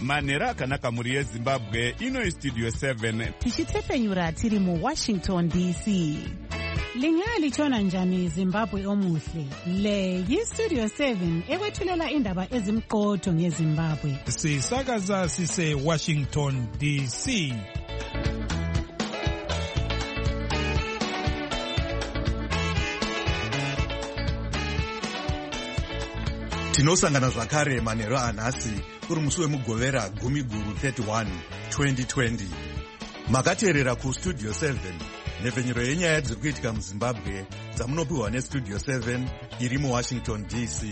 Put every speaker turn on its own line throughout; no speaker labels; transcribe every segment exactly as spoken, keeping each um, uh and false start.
manhero akanaka mhuri yezimbabwe. Ino istudio seven
tichitepfenyura tiri muwashington D C. Lingalitshona njani Zimbabwe omuhle? Le yistudio seven ekwethulela indaba ezimqotho ngeZimbabwe.
Sisakaza sise Washington D C.
Tinosangana zvakare manhero anhasi uri musi wemugovera gumi guru thirty-one twenty twenty. Makateerera kustudio seven, nhepfenyuro yenyaya dziri kuitika muZimbabwe dzamunopiwa nestudio seven iri muWashington D C.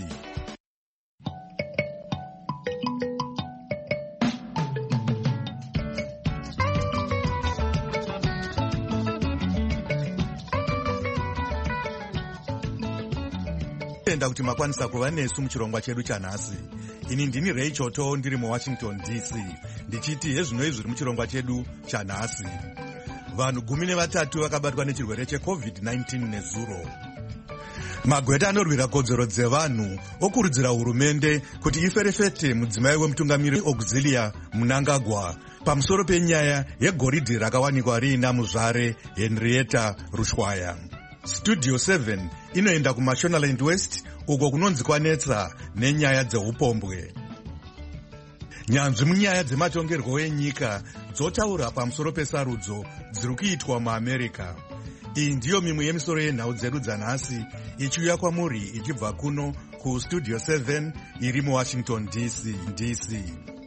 Tenda kuti makwanisa kuva nesu muchirongwa chedu chanhasi. Ini ndini Ray Choto ndiri muWashington D C. Ndichiti hezvinoi zviri muchirongwa chedu chanhasi. Vanhu gumi nevatatu vakabatwa nechirwere checovid nineteen nezuro. Magweta anorwira kodzero dzevanhu okurudzira hurumende kuti iferefete mudzimai wemutungamiri Auxilia Mnangagwa pamusoro penyaya yegoridhe rakawanikwa riina muzvare Henrietta Rushwaya. Studio seven inoenda kuMashonaland West uko kunonzi kwanetsa nenyaya dzeupombwe. Nyanzvi munyaya dzematongerwo enyika dzotaura pamusoro pesarudzo dziri kuitwa muAmerica. Iyi ndiyo mimwe yemisoro yenhau dzedu dzanhasi ichiuya kwamuri ichibva kuno kustudio seven iri muWashington D C. D C.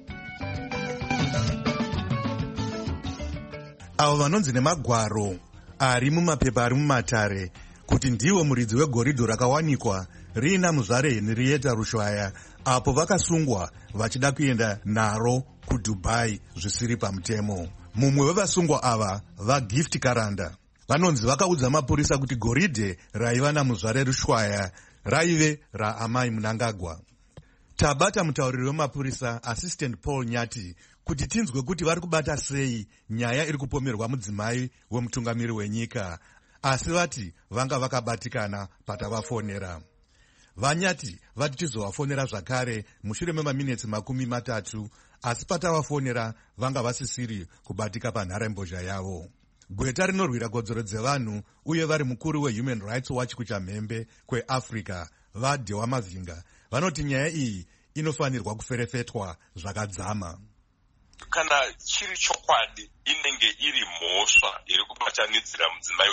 Avo vanonzi nemagwaro ari mumapepa ari mumatare kuti ndiwo muridzi wegoridhe rakawanikwa riina muzvare Henrietta Rushwaya apo vakasungwa vachida kuenda naro kuDubai zvisiri pamutemo. Mumwe wevasungwa ava vaGift Karanda vanonzi vakaudza mapurisa kuti goridhe raiva namuzvare Rushwaya raive raamai Mnangagwa. Tabata mutauriri wemapurisa Assistant Paul Nyati kuti tinzwe kuti vari kubata sei nyaya iri kupomerwa mudzimai wemutungamiri wenyika, asi vati vanga vakabatikana patavafonera. Vanyati vati tizovafonera zvakare mushure memaminitsi makumi matatu, asi patavafonera vanga vasisiri kubatika panharembozha yavo. Gweta rinorwira kodzero dzevanhu uye vari mukuru weHuman Rights Watch kuchamhembe kweAfrica vaDewa Mavinga vanoti nyaya iyi inofanirwa kuferefetwa zvakadzama.
Kana chiri chokwadi inenge iri mhosva iri kubatanidzira mudzimai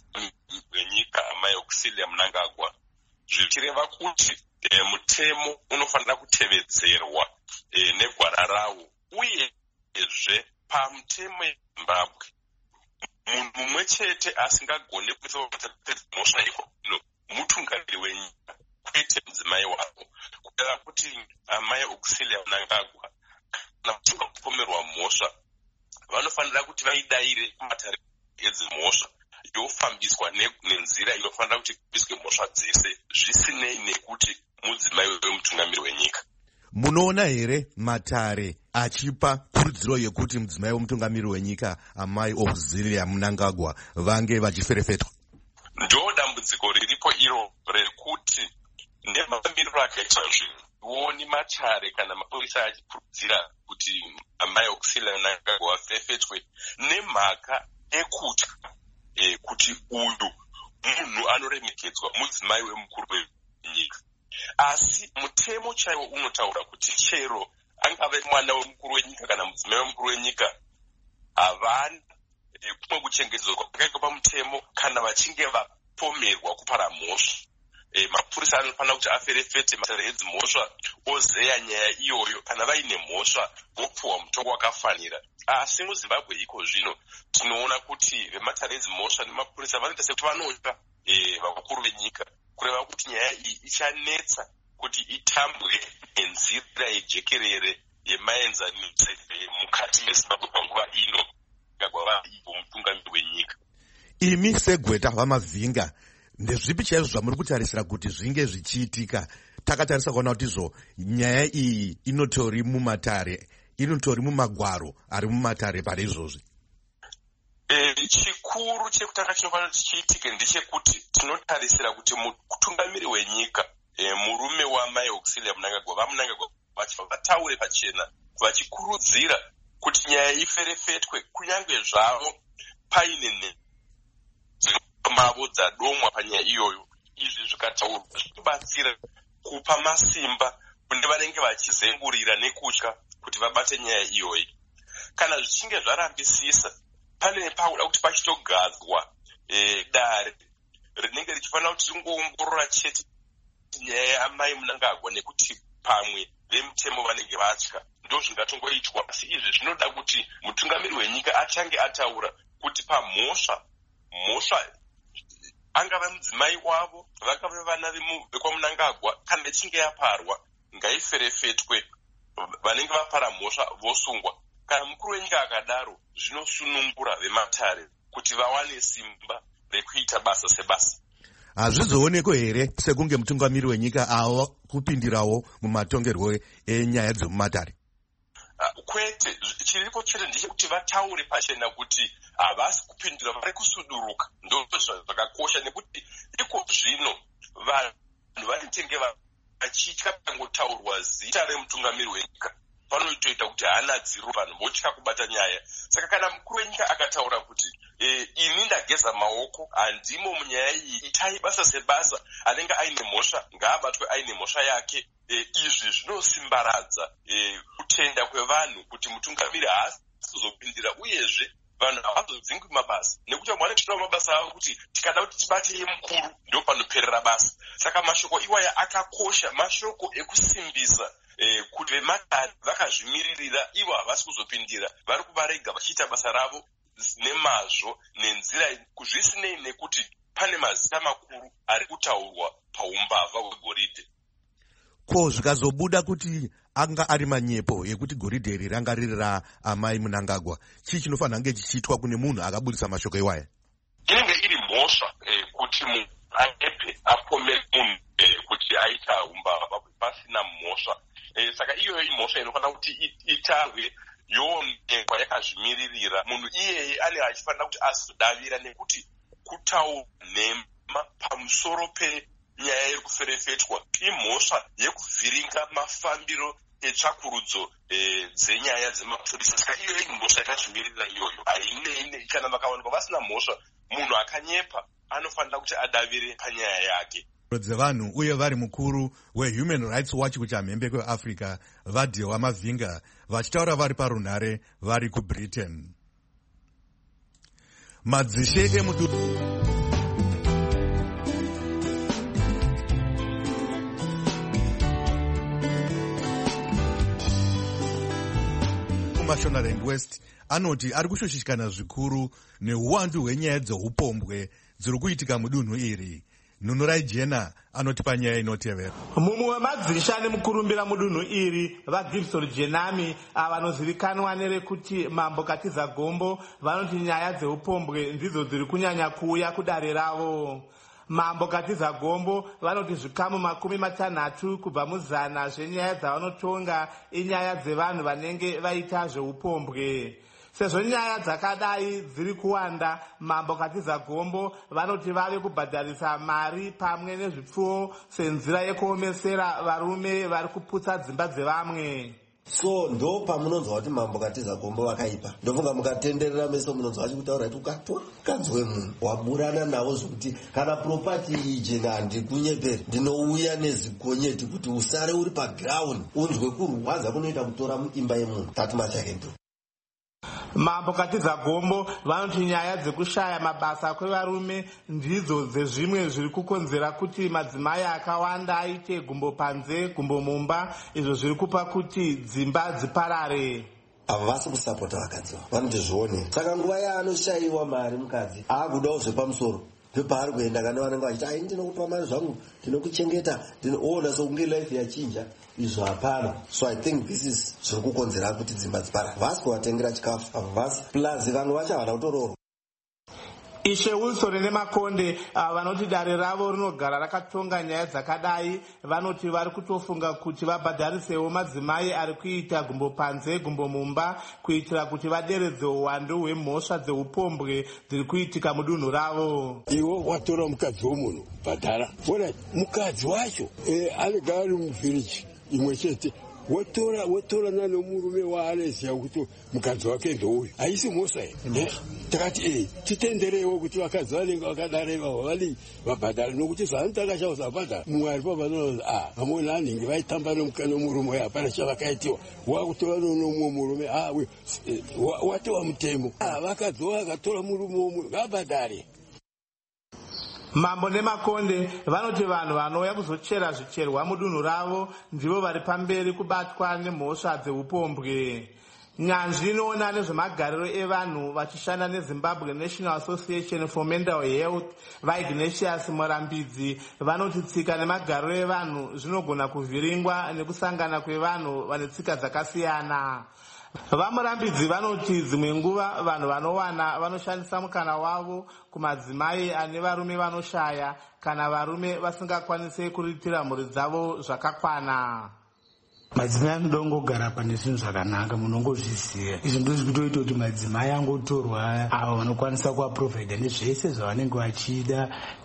wenyika amai Auxilia Mnangagwa, zvichireva kuti e, mutemo unofanira kutevedzerwa e, negwara rawo, uyezve pamutemo yeZimbabwe munhu mumwe chete asingagone kuisa mhosva ino mutungamiri wenyika, kwete mudzimai wavo, kureva kuti amai Auxilia Mnangagwa kana kuchinga kupomerwa mhosva vanofanira kuti vaidaire kumatare edzimhosva yofambiswa nenzira inofanira kuti kubviswe mhosva dzese zvisinei nekuti mudzimai wemutungamiri wenyika.
Munoona here matare achipa kurudziro yekuti mudzimai wemutungamiri wenyika amai Auxilia Mnangagwa vange vachiferefetwa?
Ndo dambudziko riripo iro rekuti nemamiriro akaita zvinhu woni matare kana mapurisa achikurudzira kuti amai Auxilia Mnangagwa vaferefetwe nemhaka ekuti e, kuti uyu munhu anoremekedzwa mudzimai wemukuru wenyika. Asi mutemo chaiwo unotaura kuti chero angave mwana wemukuru wenyika kana mudzimai wemukuru wenyika havana e, kumwe kuchengedzwa kwakaitwa pamutemo kana vachinge vapomerwa kupara mhosva. E, mapurisa anofanira kuti aferefete matare edzimhosva ozeya nyaya iyoyo, kana vaine mhosva vopuwa mutongo wakafanira. Asi muZimbabwe iko zvino tinoona kuti vematare edzimhosva nemapurisa vanoita sekuti vanotya e, vakuru venyika, kureva kuti nyaya iyi ichanetsa kuti itambwe nenzira yejekerere yemaenzanise mukati meZimbabwe panguva ino ngagwava ivo mutungamiri wenyika.
Imi segweta vaMavinga, ndezvipi chaizvo zvamuri kutarisira kuti zvinge zvichiitika? Takatarisa kuona kuti izvo nyaya iyi inotori mumatare, inotori mumagwaro ari mumatare pari izvozvi.
E, chikuru chekutanga chinofanira kuti chiitike ndechekuti tinotarisira kuti mutungamiri wenyika e, murume wamai Auxilia Mnangagwa vaMnangagwa vataure pachena vachikurudzira kuti nyaya iferefetwe kunyange zvavo paine mavo dzadomwa panyaya iyoyo. Izvi zvikataurwa zvinobatsira kupa masimba kune vanenge vachizengurira nekutya kuti vabate nyaya iyoyi. Kana zvichinge zvarambisisa, pane pauda kuti pachitogadzwa e, dare rinenge richifanira kuti ringoongorora chete nyaya yamai Mnangagwa, nekuti pamwe vemutemo vanenge vatya ndo zvingatongoitwa. Asi izvi zvinoda kuti mutungamiri wenyika achange ataura kuti pamhosva mhosva angava mudzimai wavo, vangava vana vekwaMnangagwa, kana ichinge yaparwa ngaiferefetwe, vanenge vapara mhosva vosungwa. Kana mukuru wenyika akadaro, zvinosunungura vematare kuti vawane simba rekuita basa sebasa.
Hazvizoonekwe here sekunge mutungamiri wenyika ava kupindirawo mumatongerwo enyaya dzemumatare?
Uh, kwete, chiripo chete ndechekuti vataure pachena kuti havasi kupindira, vari kusuduruka. Ndo zvakakosha, nekuti iko zvino vanhu vanotenge vachitya pangotaurwa zita remutungamiri wenyika, panotoita kuti haana dziro, vanhu votya kubata nyaya. Saka kana mukuru wenyika akataura kuti e, ini ndageza maoko, handimo munyaya iyi, itai basa sebasa, anenge aine mhosva ngaabatwe aine mhosva yake. E, izvi zvinosimbaradza e, kutenda kwevanhu kuti mutungamiri haasi kuzopindira, uyezve vanhu havazodzingwi mabasa, nekuti vamwe vanochitawo mabasa avo kuti tikada kuti tibate yemukuru ndo panoperera basa. Saka mashoko iwaya akakosha, mashoko ekusimbisa e, kuti vematare vakazvimiririra ivo havasi kuzopindira, vari kuvarega vachiita basa ravo nemazvo nenzira zvisinei nekuti pane mazita makuru ari kutaurwa paumbavha hwegoridhe.
Ko zvikazobuda kuti anga ari manyepo yekuti goridhe iri ranga riri raamai Mnangagwa, chii chinofanira kunge chichiitwa kune munhu akabudisa mashoko iwaya?
Inenge iri mhosva eh, kuti munhu aepe apomere munhu eh, kuti aita umbavha pasina mhosva. Eh, saka iyoyo imhosva inofanira kuti itarwe yoonekwa yakazvimiririra. Munhu iyeye ane achifanira kuti azodavira, nekuti kutaura nhema pamusoro pe nyaya iri kuferefetwa imhosva yekuvhiringa mafambiro etsvakurudzo e, dzenyaya dzemapurisa. Saka iyoyo imhosva yakazvimiririra iyoyo. Hainei kana vakawanikwa vasina mhosva, munhu akanyepa anofanira kuti adavire panyaya yake.
Dzevanhu uye vari mukuru weHuman Rights Watch kuchamhembe kweAfrica vaDhewa Mavhinga vachitaura vari parunhare vari kuBritain. Madzishe emudu Mashonaland West anoti ari kushoshishikana zvikuru neuwandu hwenyaya dzeupombwe dziri kuitika mudunhu iri. Nunurai Jena anoti panyaya inotevera.
Mumwe wemadzisha nemukurumbira mudunhu iri vaGibson Jenami vanozivikanwa nerekuti Mambo Katiza Gombo vanoti nyaya dzeupombwe ndidzo dziri kunyanya kuuya kudare ravo. Mambo Katiza Gombo vanoti zvikamu makumi matanhatu kubva muzana zvenyaya dzavanotonga inyaya dzevanhu vanenge vaita zveupombwe. Sezvo nyaya dzakadai dziri kuwanda, Mambo Katiza Gombo vanoti vave kubhadharisa mari pamwe nezvipfuwo senzira yekuomesera varume vari kuputsa dzimba dzevamwe.
So ndo pamunonzwa kuti Mambo Katiza Gombo vakaipa, ndofunga mukatenderera meso munonzwa kuti kutaura kuti ukatwa kanzwe munhu waburana nawo zvokuti kana property ije ngandi kunyeperi ndinouya nezikonyeti kuti usare uri paground unzwe kurwadza kunoita kutora muimba yemunhu. That much I can do.
Mambo Katiza Gombo vanoti nyaya dzekushaya mabasa kwevarume ndidzo dzezvimwe zviri kukonzera kuti madzimai akawanda aite gumbo panze gumbo mumba, izvo zviri kupa kuti dzimba dziparare.
Havasi kusapota vakadzi vanoti zvione. Saka nguva yaanoshayiwa mari mukadzi aakudawo zvepamusoro ndopaari kuenda kana vanenge vachiti ai ndinokupa mari zvangu ndinokuchengeta ndinoona sokunge life yachinja. Izvo hapana. So I think this is zviri kukonzera kuti dzimba dzipara. Vasi kuvatengera chikafu havasi plus vanhu vacho havana kutororwa.
Ishe Wilson neMakonde vanoti dare ravo rinogara rakatonga nyaya dzakadai, vanoti vari kutofunga kuti vabhadharisewo madzimai ari kuita gumbo panze gumbo mumba kuitira kuti vaderedze uwandu hwemhosva dzeupombwe dziri kuitika mudunhu ravo.
Iwo watora mukadzi womunhu bhadhara, bona mukadzi wacho anegara ari muvhiriji imwe chete wotora wotora nanomurume waanoziva kuti mukadzi wake ndouyu haisi mhosva here. Takati e titenderewo kuti vakadzi vanenge vakadare vavali vabhadhara nokuti zvanotanga zvavabhadhara mwari pabvanoa a vamweni anenge vaitamba nomurume uyu hapana chavakaitiwa wakutora nomumwe murume a watova mutemo vakadzi vakatora murume omwe vabhadhare.
Mambo nemakonde vanoti vanhu vanouya kuzochera zvicherwa mudunhu ravo ndivo vari pamberi kubatwa nemhosva dzeupombwe. Nyanzvi inoona nezvemagariro evanhu vachishanda neZimbabwe National Association for Mental Health vaIgnatius Murambidzi vanoti tsika nemagariro evanhu zvinogona kuvhiringwa nekusangana kwevanhu vane tsika dzakasiyana. Vamurambidzi vanoti dzimwe nguva vanhu vanowana vanoshandisa mukana wavo kumadzimai ane varume vanoshaya kana varume vasingakwanisi kuriritira mhuri dzavo zvakakwana.
Madzimai anodongogara pane zvinhu zvakanaka munongozviziva. Izvi ndizvo zvinoita kuti madzimai angotorwa avo vanokwanisa kuvaprovidha nezvese zvavanenge vachida.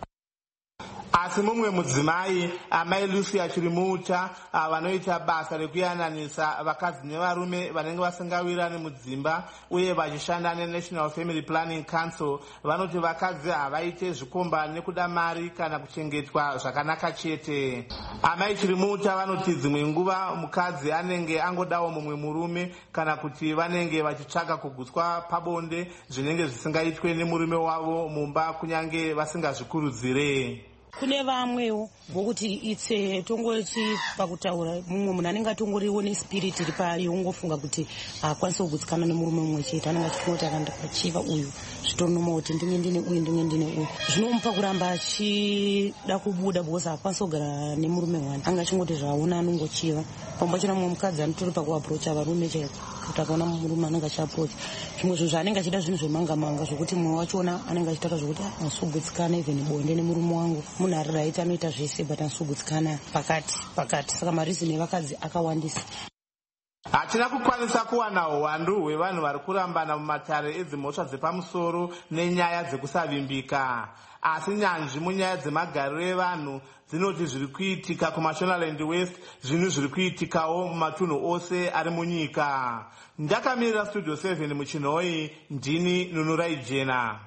Asi mumwe mudzimai amai Lucia Chirimuta vanoita basa rekuyananisa vakadzi nevarume vanenge vasingawirani mudzimba uye vachishanda neNational Family Planning Council vanoti vakadzi havaite zvikomba nekuda mari kana kuchengetwa zvakanaka chete. Amai Chirimuta vanoti dzimwe nguva mukadzi anenge angodawo mumwe murume kana kuti vanenge vachitsvaka kugutswa pabonde zvinenge zvisingaitwe nemurume wavo mumba kunyange vasingazvikurudzire.
Kune vamwewo vokuti itse tongoti pakutaura mumwe munhu anenge atongoriwo nespirit iri pari ungofunga kuti akwanisa kugutsikana nemurume mumwe chete anenge achifungoti akandachiva uyu zvitonoma kuti ndinge ndine uyu ndinge ndine uyu zvinomupa kuramba achida kubuda because akwanisa kugara nemurume wani anga achingoti zvaona anongochiva pamba china mumwe mukadzi anotori pakuaprocha varume chete kuti akaona murume anenge achiaprocha zvimwe zvinhu zvaanenge achida zvinhu zvemanga manga zvokuti mumwe wachona anenge achitaka zvokuti asogutsikana even bonde nemurume wangu munhu ari right anoita zvese but asogutsikana pakati pakati saka marizini evakadzi akawandisa.
Hatina kukwanisa kuwana uwandu hwevanhu vari kurambana mumatare edzimhosva dzepamusoro nenyaya dzekusavimbika. Asi nyanzvi munyaya dzemagariro evanhu dzinoti zviri kuitika kuMashonaland West zvinhu zviri kuitikawo mumatunhu ose ari munyika. Ndakamirira Studio seven muchinhoi ndini Nunurai Jena.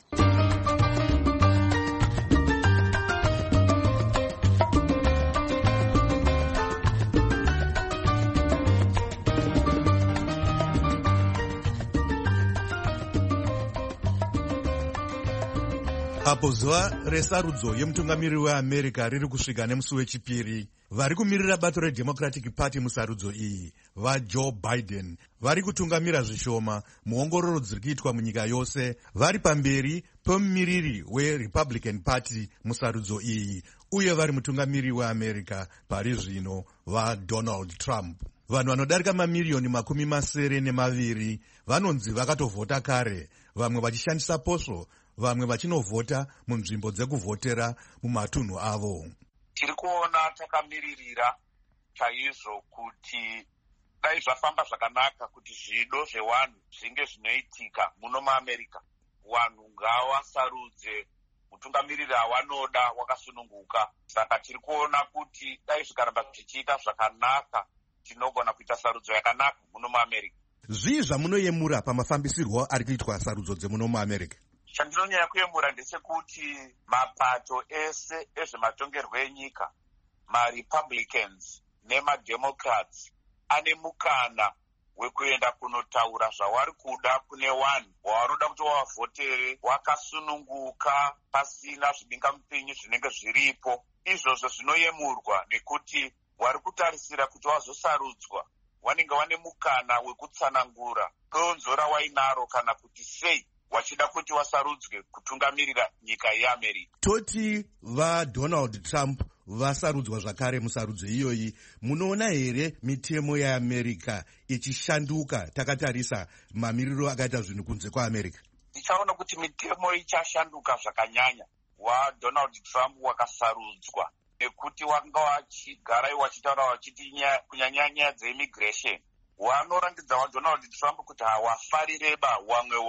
Apo zuva resarudzo yemutungamiriri weAmerica riri kusvika nemusi wechipiri, vari kumirira bato reDemocratic Party musarudzo iyi vaJoe Biden vari kutungamira zvishoma muongororo dziri kuitwa munyika yose vari pamberi pemumiriri weRepublican Party musarudzo iyi uye vari mutungamiriri weAmerica pari zvino vaDonald Trump. Vanhu vanodarika mamiriyoni makumi masere nemaviri vanonzi vakatovhota kare, vamwe vachishandisa posvo, vamwe vachinovhota munzvimbo dzekuvhotera mumatunhu avo.
Tiri kuona takamiririra chaizvo kuti dai zvafamba zvakanaka kuti zvido zvevanhu zvinge zvinoitika muno muAmerica. Vanhu ngavasarudze mutungamiriri awanoda wakasununguka. Saka tiri kuona kuti dai zvikaramba zvichiita zvakanaka tinogona kuita sarudzo yakanaka muno muAmerica.
Zvii zvamunoyemura pamafambisirwo ari kuitwa sarudzo dzemuno muAmerica?
Chandinonyanya kuyemura ndechekuti mapato ese ezvematongerwo enyika, maRepublicans nemademocrats ane mukana wekuenda kunotaura zvavari kuda kune vanhu wavaroda kuti wavhotere wakasununguka pasina zvibingamupinyi zvinenge zviripo. Izvozvo zvinoyemurwa nekuti vari kutarisira kuti vazosarudzwa vanenge vane mukana wekutsanangura donzo rawainaro kana kuti sei wachida kuti wasarudzwe kutungamirira nyika yeAmerica.
Toti vaDonald Trump vasarudzwa zvakare musarudzo iyoyi, munoona here mitemo yeAmerica ichishanduka takatarisa mamiriro akaita zvinhu kunze kwaAmerica?
Tichaona kuti mitemo ichashanduka zvakanyanya waDonald Trump wakasarudzwa nekuti wanga wachigara wachitaura wachiti kunyanya nyaya dzeimigration. Wanorangidza waDonald Trump kuti hawafarireba wamwe vanhu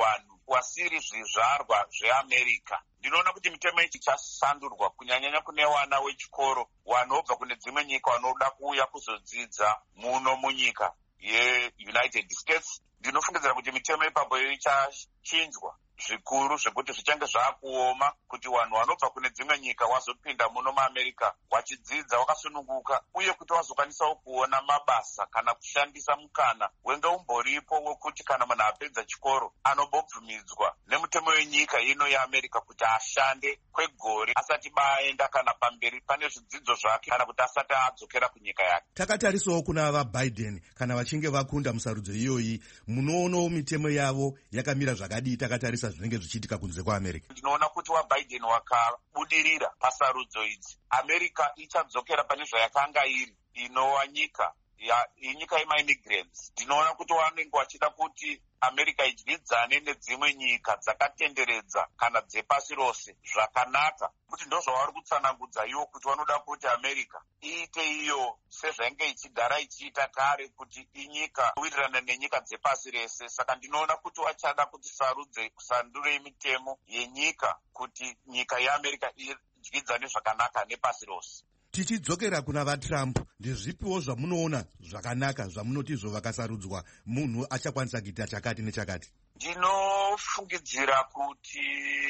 wasiri zvizvarwa zveamerica. Ndinoona kuti mitemo ichi chasandurwa kunyanyanya kune vana vechikoro vanobva kune dzimwe nyika vanoda kuuya kuzodzidza muno munyika yeUnited States. Ndinofungidzira kuti mitemo ipapo ichachinjwa zvikuru zvekuti zvichange zvaakuoma kuti vanhu vanobva kune dzimwe nyika wazopinda muno muamerica wachidzidza wakasununguka, uye kuti wazokwanisawo kuona mabasa kana kushandisa mukana wenge umboripo wekuti kana munhu apedza chikoro anobobvumidzwa nemutemo wenyika ino yeamerica kuti ashande kwegore asati baenda kana pamberi pane zvidzidzo zvake kana kuti asati adzokera kunyika yake.
Takatarisawo kuna vaBiden kana vachinge vakunda musarudzo iyoyi, munoonawo mitemo yavo yakamira zvakadii takatarisa zvinenge zvichiitika kunze kwaAmerica?
Ndinoona kuti vaBiden wakabudirira pasarudzo idzi. America ichadzokera pane zvayakanga iri, inova nyika ya inyika yemaimmigrants. Ndinoona kuti vanenge vachida kuti America idyidzane nedzimwe nyika dzakatenderedza kana dzepasi rose zvakanaka, kuti ndo zvavari kutsanangudza iwo kuti vanoda kuti America iite iyo sezvainge ichigara ichiita kare, kuti inyika kuwirirana nenyika dzepasi rese. Saka ndinoona kuti vachada kuti sarudze kusandure mitemo yenyika kuti nyika yeAmerica idyidzane zvakanaka nepasi rose.
Tichidzokera kuna vaTrump, ndezvipiwo zvamunoona zvakanaka zvamunoti izvo vakasarudzwa munhu achakwanisa kuita chakati nechakati?
Ndinofungidzira kuti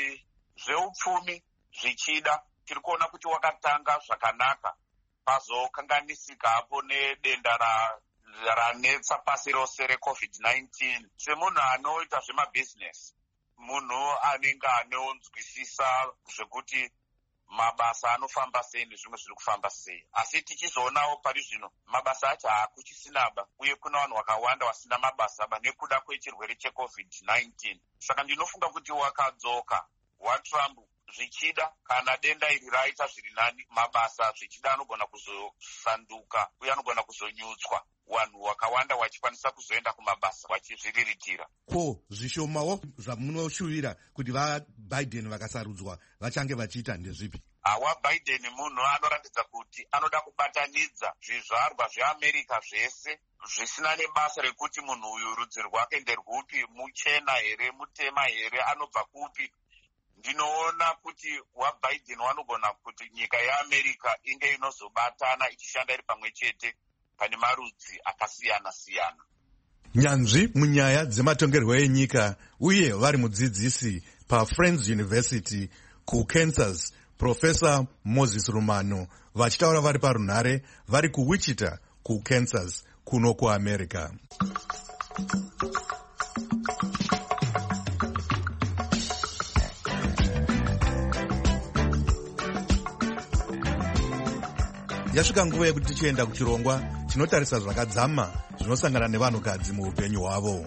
zveupfumi zvichida tiri kuona kuti wakatanga zvakanaka, pazokanganisika apo nedenda ranetsa pasi rose recovid nineteen. Semunhu anoita zvemabhizinesi, munhu anenge anonzwisisa zvekuti mabasa anofamba sei nezvimwe zviri kufamba sei. Asi tichizoonawo pari zvino mabasa acho haakuchisinaba, uye kuna vanhu vakawanda vasina mabasa nekuda kwechirwere checovid nineteen. Saka ndinofunga kuti wakadzoka waTrump zvichida, kana denda iri raita zviri nani, mabasa zvichida anogona kuzosanduka uye anogona kuzonyutswa, vanhu vakawanda vachikwanisa kuzoenda kumabasa vachizviriritira.
Ko zvishomawo zvamunoshuvira kuti vaBiden vakasarudzwa vachange vachiita ndezvipi?
Awa Biden munhu anoratidza kuti anoda kubatanidza zvizvarwa zveAmerica zvese zvisina nebasa rekuti munhu uyu rudzi rwake nderwupi, muchena here, mutema here, anobva kupi. Ndinoona kuti vaBiden vanogona kuti nyika yeAmerica inge inozobatana ichishanda iri pamwe chete pane marudzi akasiyana siyana.
Nyanzvi munyaya dzematongerwo enyika uye vari mudzidzisi paFriends University kuKansas, Professor Moses Rumano, vachitaura vari parunhare vari kuWichita kuKansas kuno kuAmerica. Yasvika nguva yekuti tichienda kuchirongwa chinotarisa zvakadzama zvinosangana nevanhukadzi muupenyu hwavo.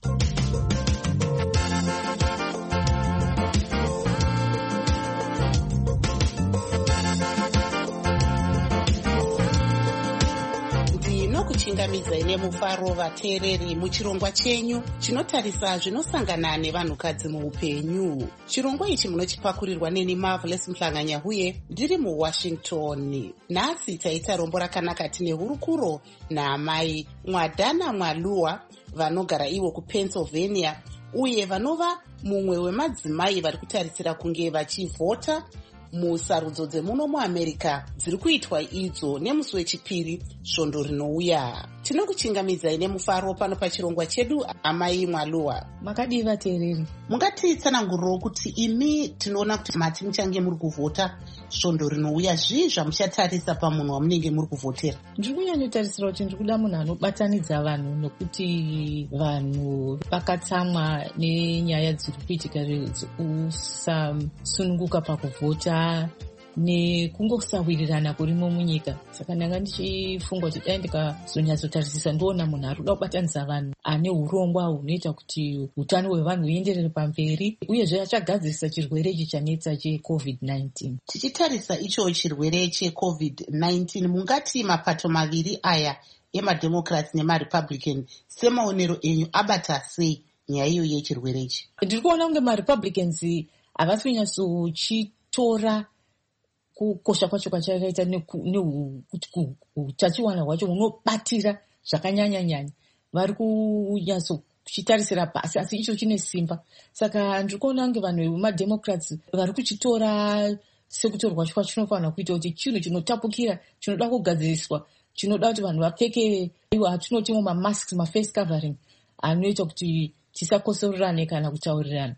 Ndinokuchingamidzai nemufaro vateereri muchirongwa chenyu chinotarisa zvinosangana nevanhukadzi muupenyu. Chirongwa ichi munochipakurirwa neni Marvelous Mhlanganyahuye ndiri muWashington. Nhasi taita rombo rakanaka tine hurukuro naamai Mwadhana Mwaluwa vanogara ivo kuPennsylvania, uye vanova mumwe wemadzimai vari kutarisira kunge vachivhota musarudzo dzemuno muAmerica dziri kuitwa idzo nemusi wechipiri svondo rinouya. Tinokuchingamidzai nemufaro pano pachirongwa chedu. Amai Mwaluwa,
makadii vateereri?
Mungatitsanangurirawo kuti imi tinoona kuti mati muchange muri kuvhota svondo rinouya, zvii zvamuchatarisa pamunhu wamunenge muri kuvhotera?
Ndiri kunyanyotarisira kuti ndiri kuda munhu anobatanidza vanhu, nokuti vanhu vakatsamwa nenyaya dziri kuitika dzekusasununguka pakuvhota nekungosawirirana kurimo munyika. Saka ndanga ndichifunga kuti dai ndikazonyatsotarisisa ndoona munhu ari kuda kubatanidza vanhu ane urongwa hunoita kuti utano hwevanhu huenderere pamberi, uyezve achagadzirisa chirwere ichi chanetsa checovid nineteen.
Tichitarisa icho chirwere checovid nineteen, mungati mapato maviri aya emademocrats nemarepublican semaonero enyu abata sei nyaya iyo yechirwere ichi?
Ndiri kuona kunge marepublicans havasi kunyatsochitora kukosha kwacho kwachakaita neutachiwana hwacho hunobatira zvakanyanya nyanya. Vari kunyatso tuchitarisira pasi, asi icho chine simba. Saka ndiri kuona kunge vanhu vemademocrats vari kuchitora sekutorwa chikwa chinofanira kuita kuti chinhu chinotapukira, chinoda kugadziriswa, chinoda kuti vanhu vapfeke iwo hatinoti mamasks, maface covering anoita kuti tisakosorerane kana kutaurirana,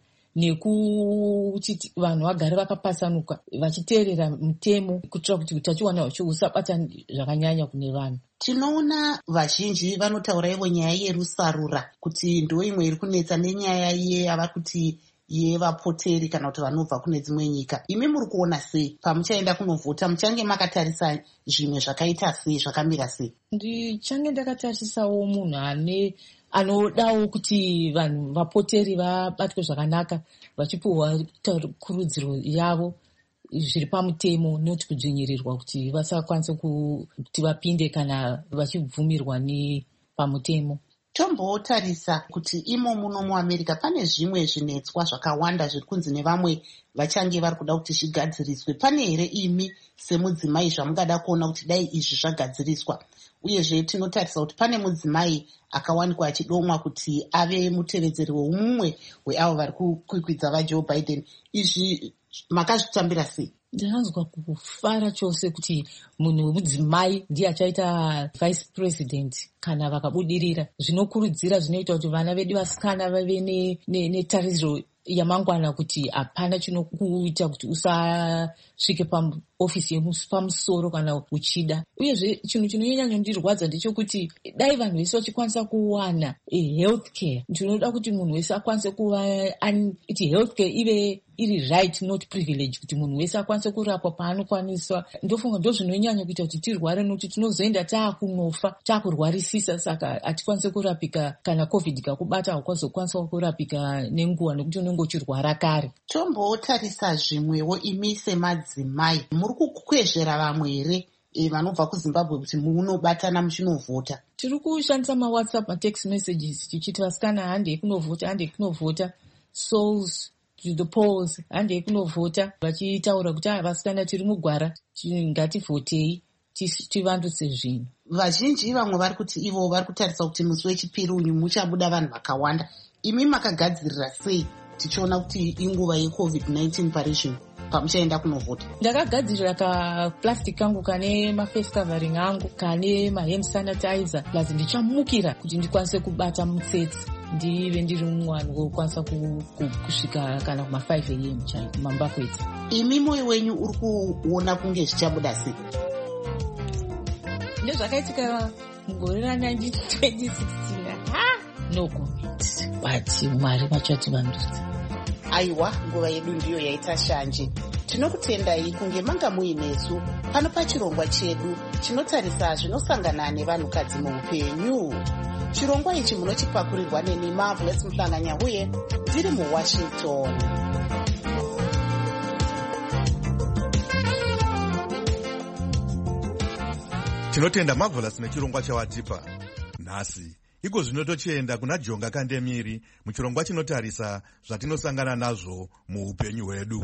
nekuti vanhu vagare vakapasanuka vachiteerera mutemo kuitira kuti utachiwana hwacho husabata zvakanyanya kune vanhu.
Tinoona vazhinji vanotaura ivo nyaya yerusarura kuti ndo imwe iri kunetsa nenyaya yava kuti yevapoteri kana kuti vanobva kune dzimwe nyika. Imi muri kuona sei pamuchaenda kunovhota? Muchange makatarisa zvimwe zvakaita sei, zvakamira sei?
Ndichange ndakatarisawo munhu ane anodawo kuti vanhu vapoteri vabatwe zvakanaka, vachipuhwa kurudziro yavo zviri pamutemo, noti kudzvinyirirwa kuti vasakwanise kuti vapinde kana vachibvumirwa nepamutemo.
Tombotarisa kuti imo muno muAmerica pane zvimwe zvinetswa zvakawanda zviri kunzi nevamwe vachange vari kuda kuti zvigadziriswe. Pane here imi semudzimai zvamungada kuona kuti dai izvi zvagadziriswa? Uyezve tinotarisa kuti pane mudzimai akawanikwa achidomwa kuti ave mutevedzeri weumwe weavo vari kukwikwidza vaJoe Biden. Izvi makazvitambira sei?
Ndinonzwa kufara chose kuti munhu wemudzimai ndiye achaita vice president kana vakabudirira. Zvinokurudzira, zvinoita kuti vana vedu vasikana vave netariro yamangwana kuti hapana chinokuita kuti usasvike paofisi yepamusoro kana uchida. Uyezve chinhu chinonyanya kundirwadza ndechekuti dai vanhu vese vachikwanisa kuwana health care, ndinoda kuti munhu wese akwanise kuva kuti health care ive iri right not privilege, kuti munhu wese akwanise kurapwa paanokwaniswa. Ndofunga ndo zvinonyanya kuita kuti tirware, nokuti tinozoenda taakunofa taakurwarisisa, saka hatikwanise kurapika kana covid kakubata, haukazokwanisa kurapika nenguva nekuti unenge uchirwara kare.
Tombotarisa zvimwewo imi semadzimai, muri kukwezvera vamwe here vanobva kuZimbabwe kuti munobatana muchinovhota?
Tiri kushandisa mawhatsapp, matext messages, tichiti vasikana handei kunovhota, handei kunovhota, souls to the polls, handei kunovhota, vachitaura kuti haa vasikana tiri mugwara, ngativhotei tivandutse zvinhu.
Vazhinji vamwe vari kuti ivo vari kutarisa kuti musi wechipiri uyu muchabuda vanhu vakawanda. Imi makagadzirira sei tichiona kuti inguva yecovid nineteen pari zvino pamuchaenda kunovhota?
Ndakagadzirira kaplastic kangu kane maface covering angu, kane mahand sanitizer, plus ndichamukira kuti ndikwanise kubata mutsetse, ndive ndiri mumwana wokwanisa kusvika kana kuma five a m chai mambakwedzo.
Imi moyo wenyu uri kuona kunge zvichabuda sei?
Ndezvakaitika mugore ra-nineteen sixteen. No comment, but Mwari vachativandudza.
Aiwa, nguva yedu ndiyo yaita shanje. Tinokutendai kunge manga muinesu pano pachirongwa chedu chinotarisa zvinosangana nevanhukadzi muupenyu. Chirongwa ichi munochipakurirwa neni Marvelous Mhlanganya-Huye ndiri muWashington.
Tinotenda Marvelous nechirongwa chawatipa nhasi. Iko zvino tochienda kuna Jonga Kandemiri muchirongwa chinotarisa zvatinosangana nazvo muupenyu hwedu.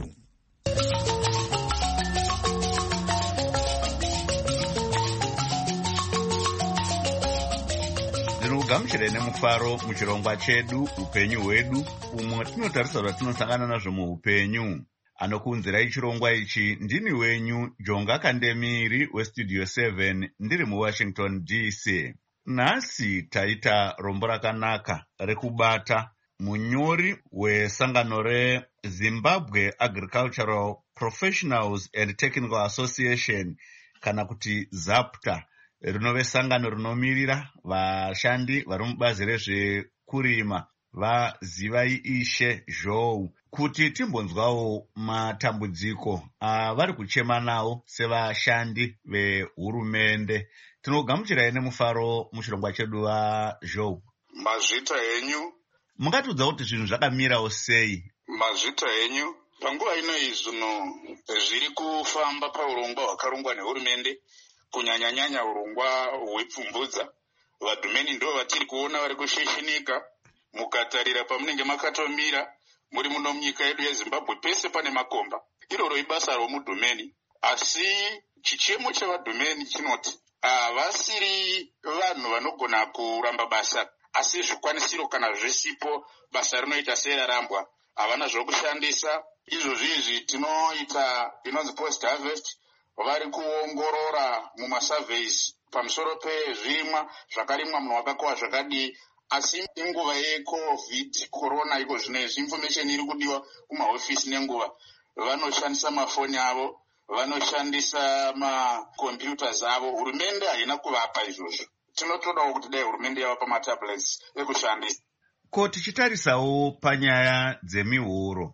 Ndinokugamuchira nemufaro muchirongwa chedu upenyu hwedu, umwe tinotarisa zvatinosangana nazvo muupenyu. Anokuunzirai chirongwa ichi ndini wenyu Jonga Kandemiri westudio seven ndiri muWashington D C. Nhasi taita rombo rakanaka rekubata munyori wesangano reZimbabwe Agricultural Professionals and Technical Association, kana kuti ZAPTA, rinove sangano rinomiririra vashandi vari mubazi rezvekurima vaZivai Ishe Zhou, kuti timbonzwawo matambudziko avari kuchema nawo sevashandi vehurumende. Tinogamuchirai nemufaro muchirongwa chedu vaZhou.
Mazvita henyu.
Mungatudza kuti zvinhu zvakamirawo sei?
Mazvita henyu. Panguva ino izvino zviri kufamba paurongwa hwakarongwa nehurumende, kunyanya-nyanya urongwa hwepfumvudza. Vadhumeni ndo vatiri kuona vari kushishinika. Mukatarira pamunenge makatomira muri muno munyika yedu yeZimbabwe, pese pane makomba. Iroro ibasa romudhumeni, asi chichemo chevadhumeni chinoti havasiri vanhu vanogona kuramba basa. asi zvikwanisiro kana zvisipo basa rinoita serarambwa, havana zvokushandisa. Izvozvi izvi tinoita inonzi post harvest, vari kuongorora mumasurveys pamusoro pezvirimwa zvakarimwa munhu wakakohwa zvakadii. Asi inguva yecovid corona iko zvinezvi information iri kudiwa kumahofisi nenguva. Vanoshandisa mafoni avo, vanoshandisa macomputers avo. Hurumende haina kuvapa izvozvo. Tinotodawo kuti dai hurumende yavapa matablets ekushandisa.
Ko tichitarisawo panyaya dzemihoro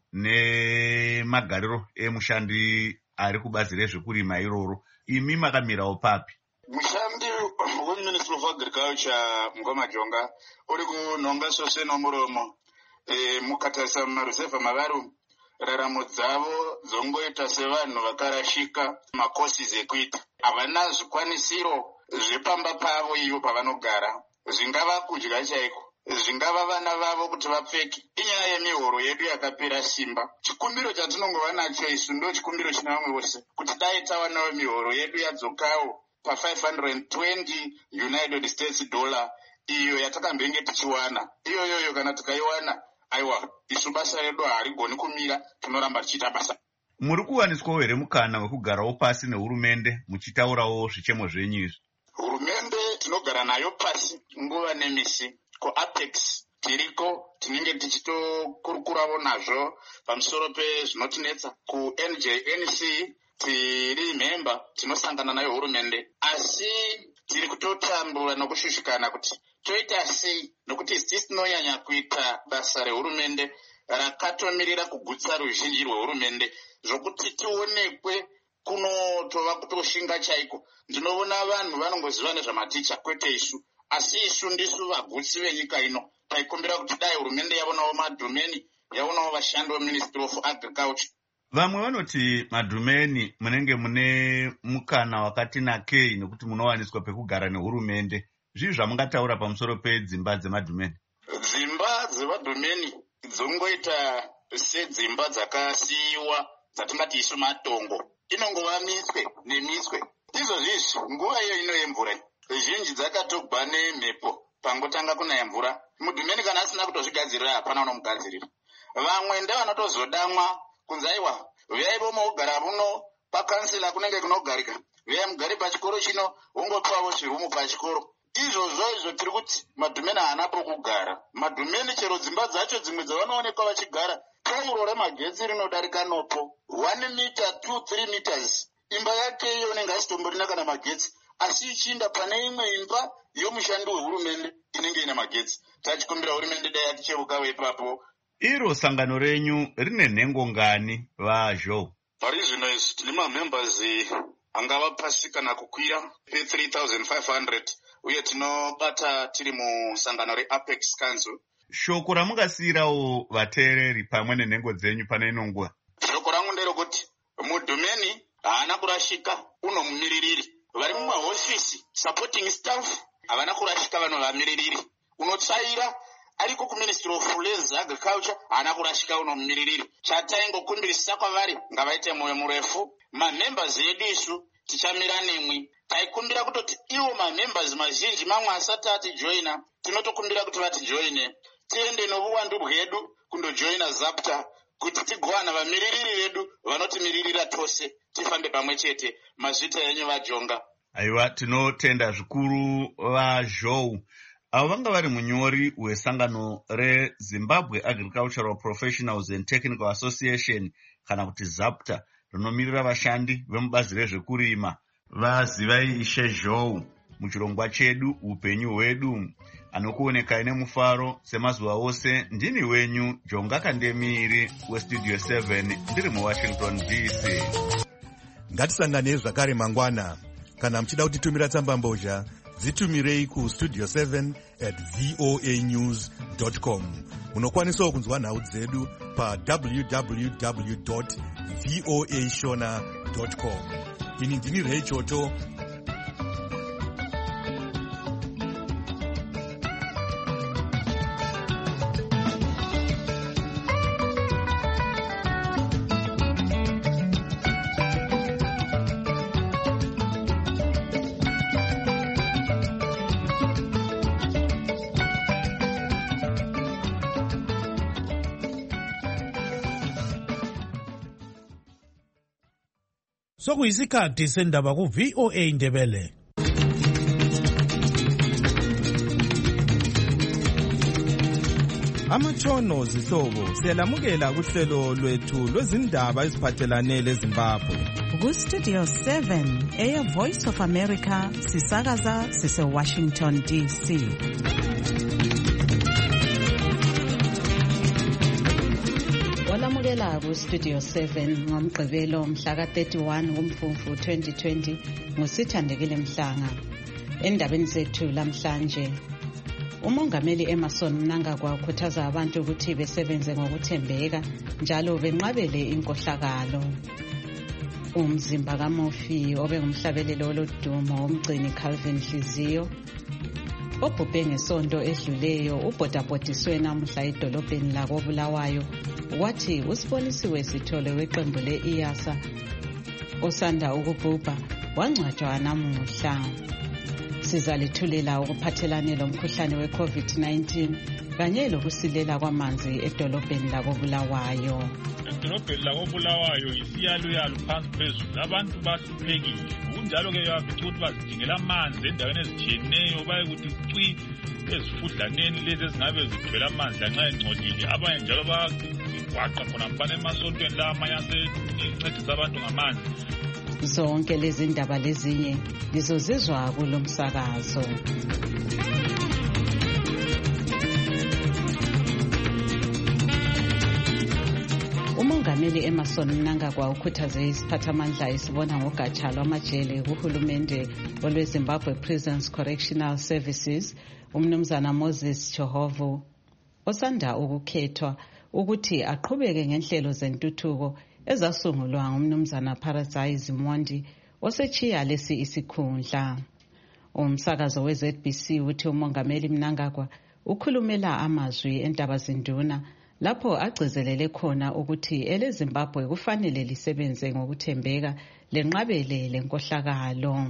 nemagariro emushandi ari kubazi rezvekurima iroro, imi makamirawo papi?
Mushandi weMinistry of Agriculture Ngoma Jonga uri kunhonga sose nomuromo. E, mukatarisa mumaruzevha mavari raramo dzavo dzongoita sevanhu vakarashika makosis ekuita. Havana zvikwanisiro zvepamba pavo iyo pavanogara, zvingava kudya chaiko, zvingava vana vavo kuti vapfeke. Inyaya yemihoro yedu yakapera simba. Chikumbiro chatinongova nacho isu ndo chikumbiro china vamwe vose, kuti dai tawanawo mihoro yedu yadzokawo pa five hundred twenty United States dollar iyo yatakambenge tichiwana. Iyo yoyo kana tikaiwana, aiwa, isu basa redu harigoni kumira, tinoramba tichiita basa.
Muri kuwaniswawo here mukana wekugarawo pasi nehurumende muchitaurawo zvichemo zvenyu izvi?
Hurumende tinogara nayo pasi nguva nemisi. Ko-Apex tiriko tinenge tichitokurukurawo nazvo pamusoro pezvinotinetsa. Ku-N J N C tiri memba, tinosangana nayo hurumende. Asi tiri kutotambura nokushushikana kuti toita sei, nokuti isi tinonyanya kuita basa rehurumende rakatomirira kugutsa ruzhinji rwehurumende, zvokuti tionekwe kunotova kutoshinga chaiko. Ndinoona vanhu vanongoziva nezvamaticha, kwete isu. Asi isu ndisu vagutsi venyika ino. Taikumbira kuti dai hurumende yaonawo madhomeni, yaonawo vashandi veMinistry of Agriculture.
Vamwe vanoti madhomeni munenge mune mukana wakati nakei nekuti munowaniswa pekugara nehurumende. Zvii zvamungataura pamusoro pedzimba dzemadhomeni?
Dzimba dzemadhomeni dzongoita sedzimba dzakasiyiwa dzatingati isu matongo. Inongova miswe nemiswe. Izvozvizvi nguva iyo ino yemvura zhinji dzakatogwa nemhepo pangotanga kunaya mvura. Mudhomeni kana asina kutozvigadzirira hapana unomugadzirira. Vamwe ndevanotozodamwa kunzi aiwa, uyai vomogara muno pakansila kunenge kunogarika, uyai mugare pachikoro chino, wongopiwawo zvirumu pachikoro. Izvozvo izvo tiri kuti madhomeni haana pokugara. Madhomeni chero dzimba dzacho dzimwe dzavanoonekwa vachigara, tauro remagetsi rinodarika nopo one meter two three meters. Imba yake iyo inenge asitomborina kana magetsi, asi ichinda pane imwe imba yomushandi wehurumende inenge ina magetsi. Tachikumbira hurumende dai yaticherukawo ipapo.
Iro sangano renyu rine nhengo ngani vazvo?
Pari zvino izvi tine mamembers angava pasi kana kukwira pe three thousand five hundred, uye tinobata tiri musangano reApex Council.
Shoko ramungasiyirawo vateereri pamwe nenhengo dzenyu pane ino nguva?
Shoko rangu nderokuti mudhomeni haana kurashika, uno mumiririri. Vari mumahofisi supporting staff havana kurashika, vanhu vamiririri. Unotsaira ariko kuMinistry of Lands Agriculture haana kurashika, uno mumiririri. Chataingokumbirisisa kwavari ngavaite moyo murefu. Mamembers edu isu tichamira nemwi. Taikumbira kutoti iwo mamembers mazhinji mamwe asati atijoina, tinotokumbira kuti vatijoine. Tiende nobuwandu bwedu kundojoina ZAPTA kuti tigowana vamiririri vedu vanotimiririra tose, tifambe pamwe chete. Mazvita yenyu vajonga.
Aiwa, tinotenda zvikuru vazhou. Avo vanga vari munyori wesangano reZimbabwe Agricultural Professionals and Technical Association kana kuti ZAPTA, rinomirira vashandi vemubazi rezvekurima. Vazivai Ishe Zhou muchirongwa chedu upenyu hwedu. Anokuonekai nemufaro semazuva ose. Ndini wenyu Jonga Kandemiri weStudio seven ndiri muWashington D C.
Ngatisangane zvakare mangwana. Kana muchida kutitumira tsamba mbozha, dzitumirei ku studio seven at voa news dot com. Munokwanisawo kunzwa nhau dzedu pa w w w dot voa shona dot com. Ini ndini Ray Choto.
Sokuyisikhathi sendaba ku V O A Ndebele.
Amatshono zihlobo siyalamukela kuhlelo lwethu lwezindaba eziphathelane leZimbabwe.
Ku Studio seven eya Voice of America sisakaza sise Washington D C. Walamukela ku Studio seven ngomgqibelo mhla ka thirty-one kuMfumfu twenty twenty ngusithandekile Mhlanga. Endabeni zethu lamhlanje, uMongameli Emmerson Mnangagwa ukhuthaza abantu ukuthi besebenze ngokuthembeka njalo benqabele inkohlakalo. Umzimba kaMurphy obengumhlabeleli olodumo umgcini Calvin Hliziyo obhubhe ngesonto edluleyo ubhodabhodiswe namuhla edolobheni lakoBulawayo, wathi usibonisiwe Sithole weqembu le-I A S A osanda ukubhubha wangcwatshwa namuhla. Sizalithulela ukuphathelane lomkhuhlane we-COVID nineteen kanye lokusilela kwamanzi edolobheni lakoBulawayo.
Edolobheni lakoBulawayo isiyaluyalu phansi phezulu, abantu bahluphekile. Kunjalo-ke yafica ukuthi bazidingela amanzi endaweni ezitshiyeneyo, baye kuthi cwi ezifudlaneni lezi ezingabe zithwele amanzi lanxa engcolile. Abanye njalo bagwaqa khonapha emasontweni la amanye asencedisa abantu ngamanzi.
Zonke lezi ndaba lezinye lizozizwa kulo msakazo. Umongameli Emmerson Mnangagwa ukhuthaze isiphathamandla esibona ngogatsha lwamajele kuhulumende olweZimbabwe Prisons Correctional Services, umnumzana Moses Chohovu osanda ukukhethwa ukuthi aqhubeke ngenhlelo zentuthuko ezasungulwa ngumnumzana Paradise Mondi osechiya lesi isikhundla. Umsakazo we-Z B C uthi umongameli Mnangagwa ukhulumela amazwi endaba zinduna lapho agcizelele khona ukuthi eleZimbabwe kufanele lisebenze ngokuthembeka lenqabele lenkohlakalo.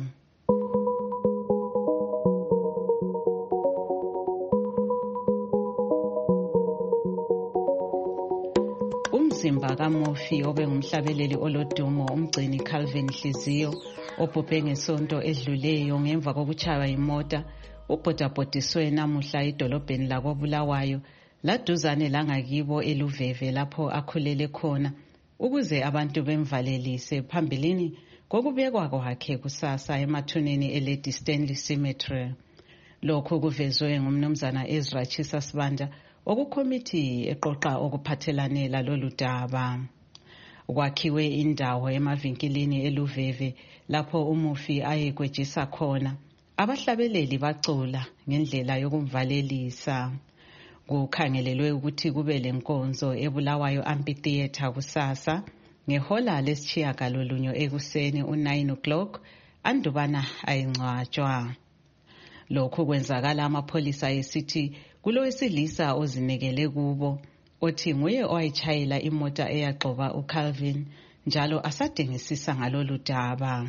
Umzimba kaMurphy obengumhlabeleli olodumo umgcini Calvin Hliziyo obhubhe ngesonto edluleyo ngemva kokuchaywa imota ubhodabhodiswe namuhla edolobheni lakoBulawayo laduzane langakibo eLuveve lapho akhulele khona ukuze abantu bemvalelise phambilini kokubekwa kwakhe kusasa emathuneni eLady Stanley Cemetery. Lokhu kuvezwe ngumnumzana Ezra Chisa Sibanda okukomiti eqoqa okuphathelane lalolu daba. Kwakhiwe indawo emavinkilini eLuveve lapho uMurphy ayekwejisa khona. Abahlabeleli bacula ngendlela yokumvalelisa. Kukhangelelwe ukuthi kube lenkonzo eBulawayo Amphitheatre kusasa ngehola lesitshiyagalolunyo ekuseni u-nine o'clock andubana ayingcwatshwa. Lokhu kwenzakala amapholisa esithi kulowesilisa ozinekele kubo othi nguye owayitshayela imota eyagxoba uCalvin njalo asadingisisa ngalolu daba.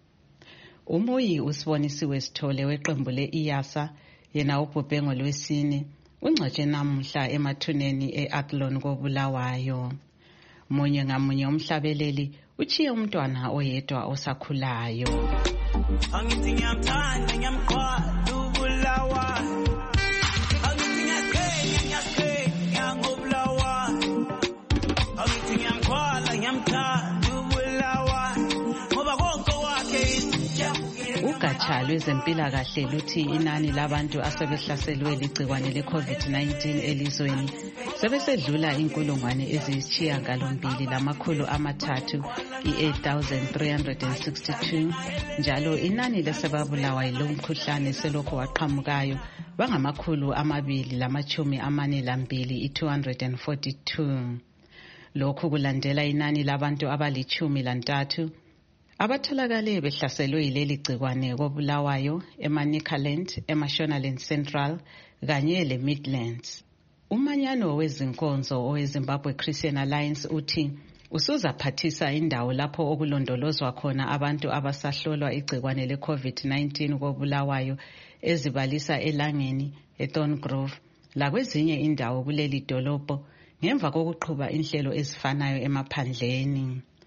Umoyi usibonisiwe Sithole weqembu le-I A S A yena ubhubhe ngolwesine ungcwatshwe namuhla emathuneni e-Athlone koBulawayo. Munye ngamunye umhlabeleli uchiye umntwana oyedwa osakhulayo. Angithi ngiyamthanda ngiyamqala uBulawayo. Angithi ngiyaqhenya ngiyaqhenya ngiyangobulawayo. Angithi ngiyamqala ngiyamthanda uBulawayo ngoba konke wakhe isijabukile. Ugatsha lwezempilakahle luthi inani labantu asebehlaselwe ligciwane le-COVID nineteen elizweni sebesedlula inkulungwane eziyisishiyagalombili lamakhulu amathathu i-eight thousand three hundred sixty-two, njalo inani lesebabulawa yilo mkhuhlane selokhu waqhamukayo bangamakhulu amabili lamachumi amane lambili i-two hundred forty-two. Lokhu kulandela inani labantu abalichumi lantathu abatholakale behlaselwe yileli gciwane koBulawayo eManicaland, eMashonaland Central kanye leMidlands. Umanyano wezinkonzo oweZimbabwe Christian Alliance uthi usuzaphathisa indawo lapho okulondolozwa khona abantu abasahlolwa igciwane le-COVID nineteen koBulawayo ezibalisa eLangeni, eThorngrove lakwezinye indawo kuleli dolobho ngemva kokuqhuba inhlelo ezifanayo emaphandleni.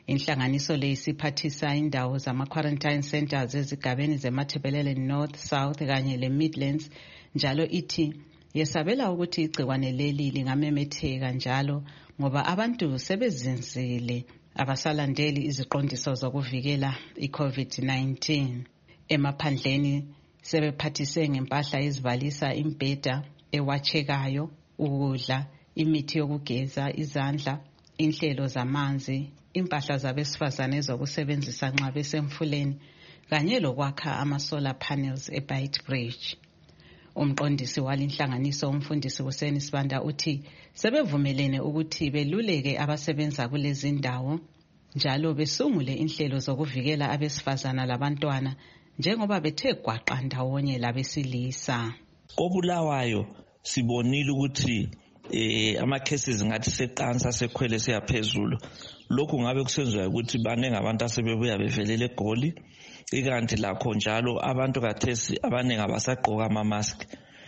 Inhlanganiso le isiphathisa indawo zama-quarantine centers ezigabeni zeMatabeleland North, South kanye le-Midlands, njalo ithi yesabela ukuthi igciwane leli lingamemetheka njalo ngoba abantu sebezinzile abasalandeli iziqondiso zokuvikela i-COVID nineteen. Emaphandleni sebephathise ngempahla ezivalisa imbheda ewatshekayo, ukudla, imithi yokugeza izandla, inhlelo zamanzi, impahla zabesifazane zokusebenzisa nxa besemfuleni kanye lokwakha ama-solar panels eBeitbridge. Umqondisi walinhlanganiso umfundisi Hussein Sibanda uthi sebevumelene ukuthi beluleke abasebenza kulezi ndawo njalo besungule inhlelo zokuvikela abesifazana labantwana njengoba bethe gwaqa ndawonye labesilisa.
Kobulawayo sibonile ukuthi eh ama cases ngathi seqansa sekhwele siyaphezulu. Lokhu ngabe kusenziwa ukuthi baningi abantu asebebuya bevelele eGoli, ikanti lakho njalo abantu kathesi abaningi abasagqoka ama mask.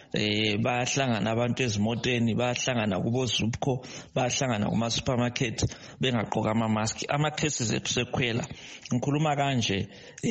Eh bayahlangana abantu ezimoteni, bayahlangana kubo Zupco, bayahlangana kuma supermarket bengaqoka ama mask. Ama cases ethu sekhwela. Ngikhuluma kanje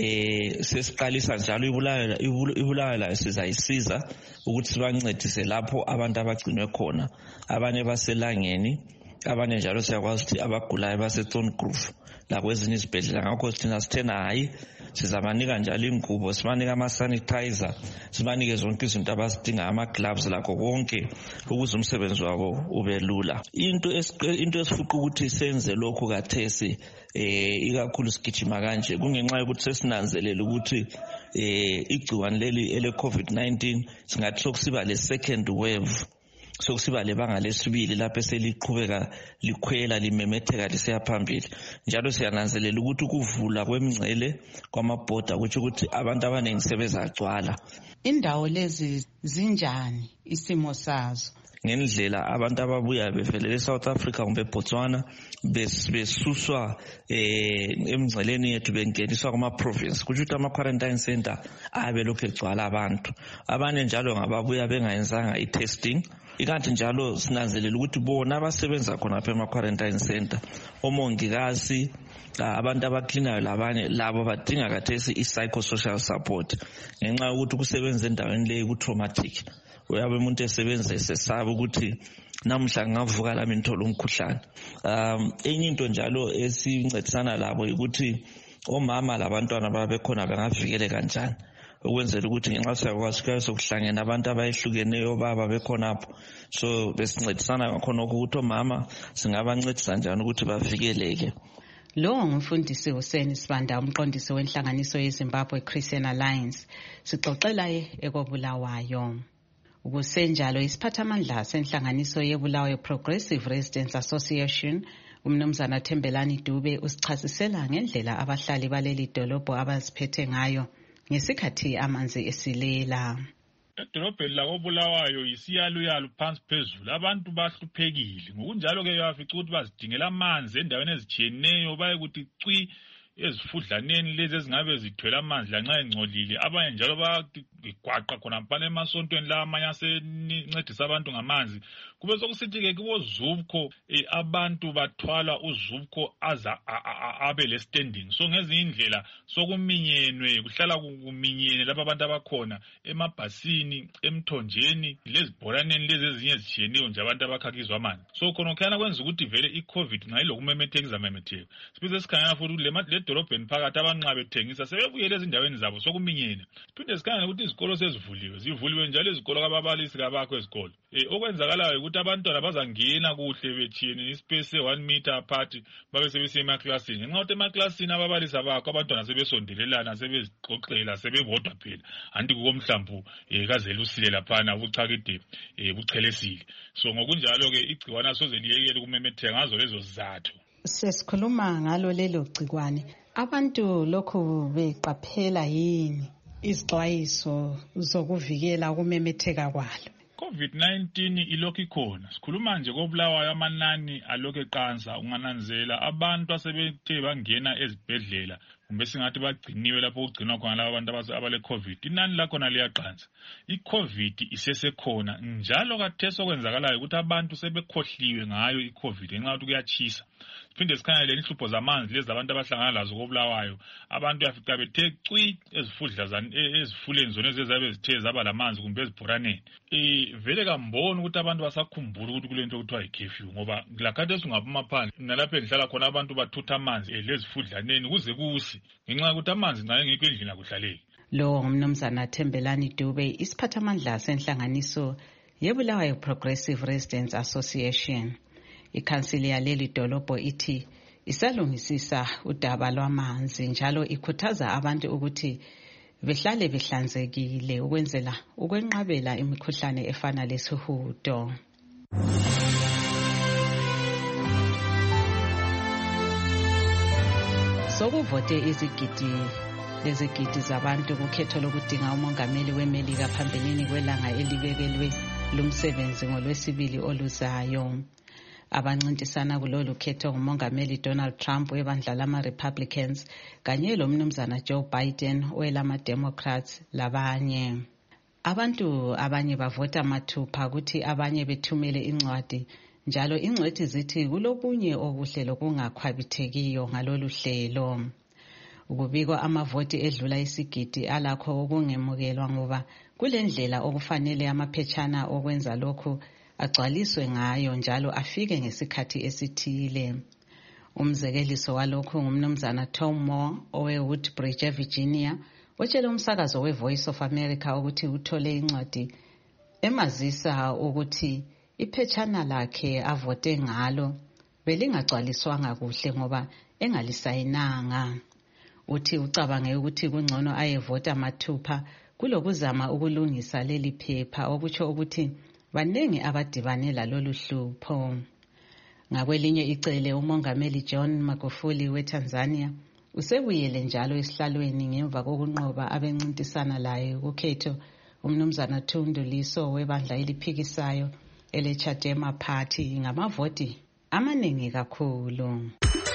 eh sesiqalisa njalo ibulawayo ibulawayo sizayisiza ukuthi sibancedise lapho abantu abagcinwe khona, abanye baselangeni, abanye njalo siyakwazi ukuthi abagulayo base Thorn Grove la kwezinye izibhedlela. Ngakho sithina sithena hayi sizabanika njalo ingubo, sibanika ama sanitizer, sibanike zonke izinto abazidinga, ama gloves lakho konke ukuze umsebenzi wabo ube lula. Into into esifuqa ukuthi senze lokho kathesi eh ikakhulu sigijima kanje kungenxa yokuthi sesinanzelela ukuthi eh igciwane leli ele COVID nineteen singathi sokusiba le second wave, sokusiba lebanga lesibili lapho seliqhubeka likhwela limemetheka lisiya phambili. Njalo siyananzelela ukuthi ukuvula kwemingcele kwamabhoda kuthi ukuthi abantu abaningi sebezacwala.
Indawo lezi zinjani isimo sazo?
Ngendlela abantu ababuya bevelele South Africa kumbe Botswana besuswa eh emngceleni yethu bengeniswa kuma province kuthi ama quarantine center abe lokho egcwala abantu. Abanye njalo ngababuya bengayenzanga i-testing. Ikanti njalo sinanzelela ukuthi bona abasebenza khona lapha ema quarantine center, omongikazi, abantu abaklinayo labanye labo badinga kathesi i-psychosocial support ngenxa yokuthi kusebenza endaweni leyo ku-traumatic. Uyabe umuntu esebenza esesaba ukuthi namhla ngavuka lami ngithola umkhuhlane. Um enye into njalo esincedisana labo ukuthi omama labantwana babe khona bengavikele kanjani ukwenzela ukuthi ngenxa siyakwazi kwaso kuhlangena abantu abayihlukeneyo baba bekhonapho. So besincedisana ngakhona ukuthi omama singabancedisa njani ukuthi bavikeleke.
Lo ngumfundisi Hussein Sibanda, umqondisi wenhlanganiso yeZimbabwe Christian Alliance, sixoxela ekobulawayo. Ukusenjalo isiphathamandla senhlanganiso yebulawayo Progressive Residents Association umnumzana Thembelani Dube usichasisela ngendlela abahlali baleli dolobho abaziphethe ngayo ngesikhathi amanzi esilela.
Edolobheni lakobulawayo isiyaluyalu phansi phezulu, abantu bahluphekile. Ngokunjalo ke yafica ukuthi bazidingela amanzi endaweni ezitshiyeneyo baye ukuthi cwi ezifudlaneni lezi ezingabe zithwele amanzi lanxa engcolile. Abanye njalo bagwaqa khona phana emasontweni la amanye asencedisa abantu ngamanzi. Kube sokusithi ke kubo Zupco abantu bathwala uZupco aza abe le standing. So ngezinye indlela sokuminyenwe kuhlala kuminyene lapha abantu abakhona emabhasini, emthonjeni, lezibhoraneni lezi ezinye ezitshiyeneyo nje abantu abakhakizwa amanzi. So khona khona kwenza ukuthi vele iCovid nxa ilokumemetheka izamemetheka. Sibize sikhangela futhi le dolobheni phakathi abanqa bethengisa sebebuyele ezindaweni zabo sokuminyene. Phinde sikhangela ukuthi izikolo sezivuliwe, zivuliwe njalo izikolo kababalisi kabakho ezikolo. Eh okwenzakalayo ukuthi abantwana bazangena kuhle bethiyene ispace one meter apart babe sebese emaklasini. Ngenxa yokuthi emaklasini ababalisi abakho abantwana sebesondelelana sebezixoxela sebebodwa phela. Anti kukomhlambu eh kaze lusile laphana ubuchakide eh buchelesile. So ngokunjalo ke igciwana soze liyekele kumemetheka ngazo lezo zizathu.
Sesikhuluma ngalo lelo gcikwane, abantu lokhu beqaphela yini izixwayiso zokuvikela ukumemetheka kwalo?
COVID nineteen ilokhu ikhona. Sikhuluma nje kobulawayo amanani alokhu eqansa. Ungananzela abantu asebethe bangena ezibhedlela kumbe singathi bagciniwe lapho kugcinwa khona laba abantu abale COVID, inani lakhona liyaqansa. I-COVID isesekhona njalo kathesi okwenzakalayo ukuthi abantu sebekhohliwe ngayo i-COVID ngenxa yokuthi kuyachisa. Siphinde sikhangele inhlupho zamanzi lezi abantu abahlangana lazo koBulawayo. Abantu yafica bethe cwi ezifudla ezifuleni zona ezezabe zithe zaba lamanzi kumbe ezibhoraneni. Eh vele kambona ukuthi abantu basakhumbula ukuthi kulento okuthiwa i-curfew ngoba lakhathesi ungaphuma phandle nalapho engihlala khona abantu bathutha amanzi lezifudlaneni kuze kusi ngenxa yokuthi amanzi nayo ngekho endlini akuhlaleki.
Lo ngumnumzana Thembelani Dube, isiphathamandla senhlanganiso yeBulawayo Progressive Residents Association. Ikhansili yaleli dolobho ithi isalungisisa udaba lwamanzi njalo ikhuthaza abantu ukuthi behlale behlanzekile ukwenzela ukwenqabela imikhuhlane efana lesihudo. Sokuvote izigidi lezigidi zabantu kukhetho lokudinga umongameli weMelika phambilini kwelanga elibekelwe lumsebenzi ngolwesibili oluzayo. Abancintisana kulolu khetho ngumongameli Donald Trump webandla lama-Republicans kanye lomnumzana Joe Biden welama-Democrats labanye. Abantu abanye bavota mathupha ukuthi abanye bethumele incwadi njalo ingcwethi zithi kulobunye obuhle lokungakhwabithekiyo ngalolu hlelo. Ukubikwa amavoti edlula isigidi alakho okungemukelwa ngoba kulendlela okufanele amaphetshana okwenza lokhu agcwaliswe ngayo njalo afike ngesikhathi esithile. Umzekeliso walokhu ngumnumzana Tom Moore oweWoodbridge eVirginia otshele umsakazo weVoice of America ukuthi uthole incwadi emazisa ukuthi iphetshana lakhe avote ngalo belingagcwaliswanga kuhle ngoba engalisayinanga. Uthi ucabange ukuthi kungcono ayevota mathupha kulokuzama ukulungisa leli phepha okutsho ukuthi baningi abadibane lalolu hlupho. Ngakwelinye icele umongameli John Magufuli weTanzania usebuyele njalo esihlalweni ngemva kokunqoba abencintisana laye kukhetho umnumzana Tundu Lissu webandla eliphikisayo eleChadema Party ngamavoti amaningi kakhulu.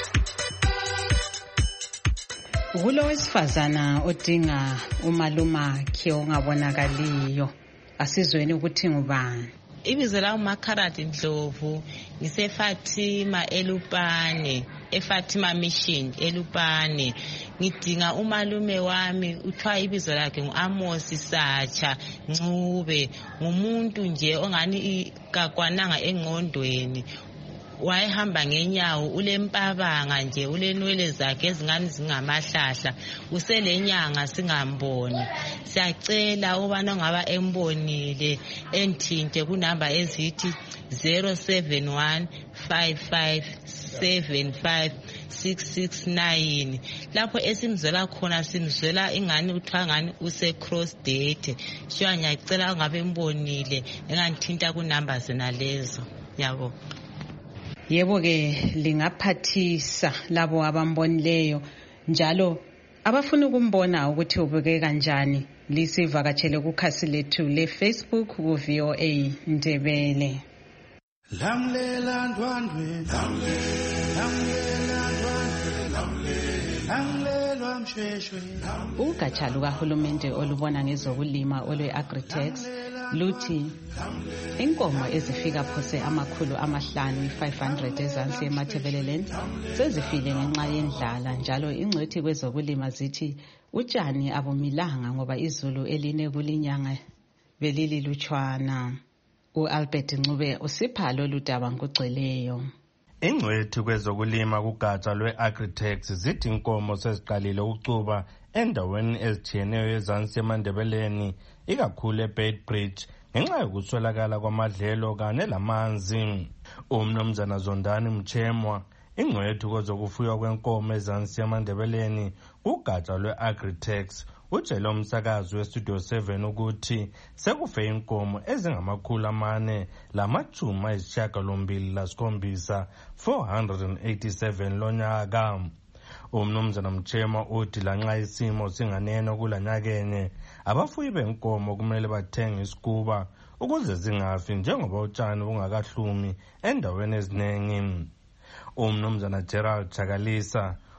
Kulo wesifazana odinga umalumakhe ongabonakaliyo asizweni ukuthi ngubani.
Ibizo la uMakharati Ndlovu ngiseFatima Elupane eFatima Mission Elupane. Ngidinga umalume wami uthiwa ibizo lakhe nguAmos Sacha Ncube, ngumuntu nje ongani kakwananga engqondweni. Wayehamba ngenyawo ulempabanga nje ulenwele zakhe ezingani zingamahlahla uselenyanga singamboni. Siyacela ubana ngaba embonile enthinte kunamba ezithi zero seven one five five seven five six six nine. Lapho esimzwela khona simzwela ingani uthiwa ngani use cross date. Sho ngiyacela ngabe embonile enganthinta kunamba zena lezo. Yabo.
Yebo ke lingaphathisa labo abambonileyo njalo abafuna ukumbona ukuthi ubeke kanjani lisivakatshele kukhasi lethu le Facebook ku V O A Ndebele.
Lamlela ndwandwe lamlela ndwandwe lamlela msheshwe.
Ugatsha lukahulumende olubona ngezokulima olwe-Agritex luthi inkomo ezifika phose amakhulu amahlanu five hundred ezansi eMatabeleland sezifile ngenxa yendlala njalo ingcwethi kwezokulima zithi utshani abumilanga ngoba izulu eline kulinyanga belililutshwana. U-Albert Ncube usipha lolu daba ngokugcweleyo.
Ingcwethi kwezokulima kugatsha lwe-Agritex zithi inkomo seziqalile ukucuba endaweni ezitshiyeneyo ezansi eMandebeleni ikakhulu eBeitbridge ngenxa yokuswelakala kwamadlelo kanye lamanzi. Umnumzana Zondani Mchemwa ingcwethi kwezokufuywa kwenkomo ezansi eMandebeleni kugatsha lwe-Agritex utshele umsakazi weStudio seven ukuthi sekufe inkomo ezingamakhulu amane lamajumi ayisishiyagalombili lasikhombisa four hundred eighty-seven lonyaka. Umnumzana Mchema uthi lanxa isimo singaneno kulanyakenye abafuyi benkomo kumele bathenge isikuba ukuze zingafi njengoba utshani bungakahlumi endaweni eziningi. Umnumzana Gerald Chakalisa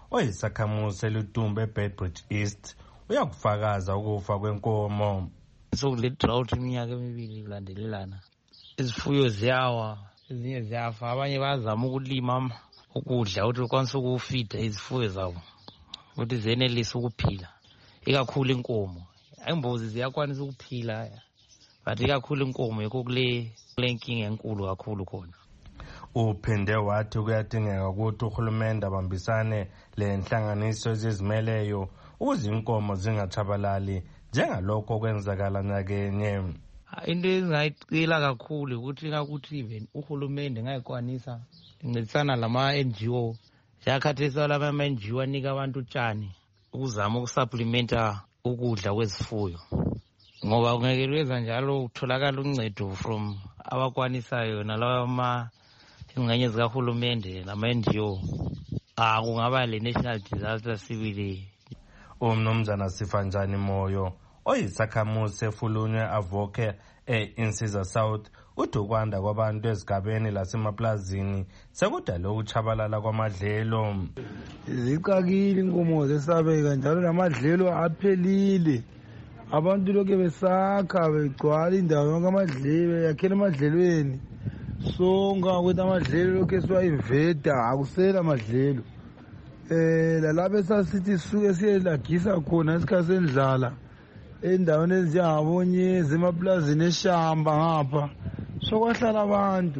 oyisakhamuzi elutumbe eBedbridge East uyakufakaza ukufa kwenkomo.
Sokule drought iminyaka emibili kulandelelana. Izifuyo ziyawa, ezinye ziyafa, abanye bazama ukulima ukudla ukuthi ukwanise ukufida izifuyo zabo ukuthi zenelise ukuphila. Ikakhulu inkomo. Imbuzi ziyakwanisa ukuphila but ikakhulu inkomo yikho kule lenkinga enkulu kakhulu khona.
Uphinde wathi kuyadingeka ukuthi uhulumende abambisane le nhlanganiso ezizimeleyo ukuze inkomo zingachabalali njengalokho okwenzakala nyakenye.
Into ezingayicila kakhulu ukuthi ngakuthi even uhulumende ngayikwanisa incedisana lama N G O yakhathisa lama N G O anika abantu utshani ukuzama ukusupplementa ukudla kwezifuyo, ngoba ungekeleza njalo utholakala uncedo from abakwanisayo nalawa ma ingxenye zikahulumende lama N G O. Ah, kungaba le national disaster sibili.
Umnumzana Sifanjani Moyo oyisakhamuzi efulunywe avoke e-Insiza South uthi ukwanda kwabantu ezigabeni lasemaplazini sekudala ukuchabalala kwamadlelo.
Zicakile inkomo zesabeka njalo namadlelo aphelile. Abantu lokho besakha begcwala indawo yonke amadlelo yakhela amadlelweni. So ngakwethu amadlelo lokho esiwayiveda akusela amadlelo. Eh lalapha esasithi suke siyelagisa khona isikhathi sendlala endaweni ezinjengabonyezi emaplazini eshamba ngapha sokwahlala abantu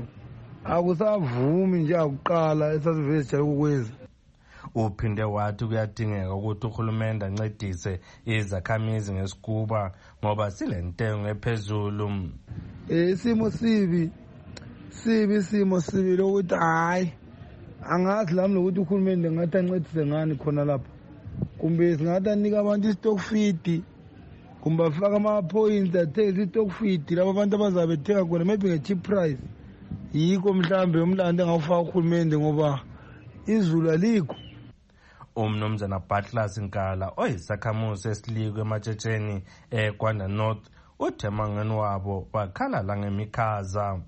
akusavumi nje akuqala esasivele sijayele ukwenza.
Uphinde wathi kuyadingeka ukuthi uhulumende ancedise izakhamizi ngesikuba ngoba silentengo ephezulu.
Isimo sibi sibi simo sibi lokuthi hayi angazi lami lokuthi uhulumende ngathi ancedise ngani khona lapha, kumbe singathi anika abantu i-stock feed, kumbe afaka ama-points athengisa i-stock feed laba abantu abazabe bethenga khona maybe nge-cheap price. Yikho mhlawumbe umlando engawufaka uhulumende ngoba izulu alikho.
Umnumzana Butler Sinkala oyisakhamuzi esilikwe ematshitsheni eGwanda North uthe emangweni wabo wakhala la ngemikhaza.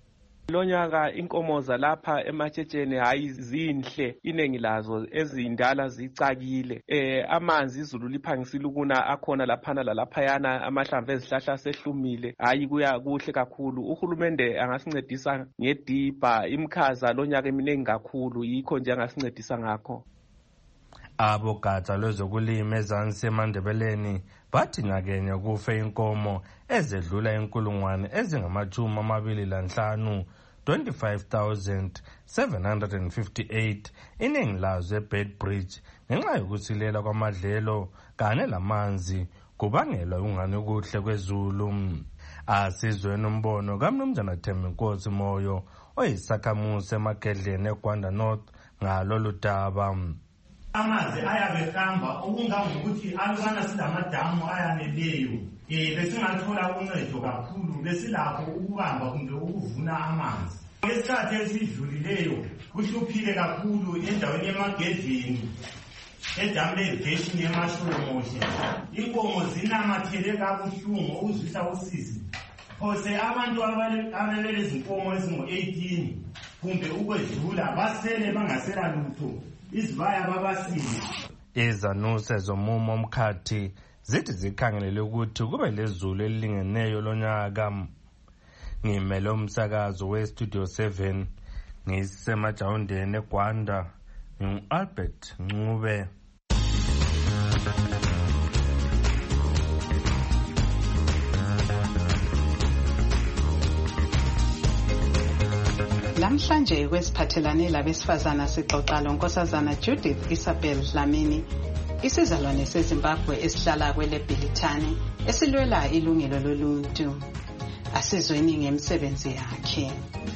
Lonyaka inkomo zalapha ematshitsheni hayi zinhle, iningi lazo ezindala zicakile. Eh amanzi izulu liphangisile ukuna akhona laphana lalaphayana, amahlamvu ezihlahla sehlumile. Hayi kuya kuhle kakhulu. Uhulumende angasincedisa ngedibha, imikhaza lonyaka eminingi kakhulu, yikho nje angasincedisa ngakho.
Abogatsha lwezokulima ezansi eMandebeleni bathi nyakenye kufe inkomo ezedlula inkulungwane ezingamachumi amabili lanhlanu twenty-five thousand seven hundred fifty-eight iningi lazo eBedbridge ngenxa yokusilela kwamadlelo kanye lamanzi kubangelwa ungani kuhle kwezulu. Asizweni umbono kaMnumzana Thembinkosi Moyo oyisakhamuzi emagedleni eGwanda North ngalolu daba.
Amanzi ayabehamba okungangokuthi alubana silamadamu ayaneleyo eh besingathola uncedo kakhulu, besilapho ukubamba kumbe ukuvuna amanzi. Ngesikhathi esidlulileyo kuhluphile kakhulu endaweni yemagedleni edamu le-irrigation yeMasholomoshi. Inkomo zinamathele kabuhlungu ukuzwisa usizi. Phose abantu ababele izinkomo ezingu-eighteen kumbe ukwedlula basele bangasela lutho. Izibaya babasile.
Izanuse zomumo omkhathi zithi zikhangelele ukuthi kube lezulu elilingeneyo lonyaka. Ngimele umsakazo we-Studio seven ngisemajawundeni eGwanda, ngingu-Albert Ncube.
Namhlanje kwesiphathelane labesifazana sixoxa lonkosazana Judith Isabel Dlamini, isizalwane seZimbabwe esihlala kweleBhilithani esilwela ilungelo loluntu. Asizweni ngemisebenzi yakhe.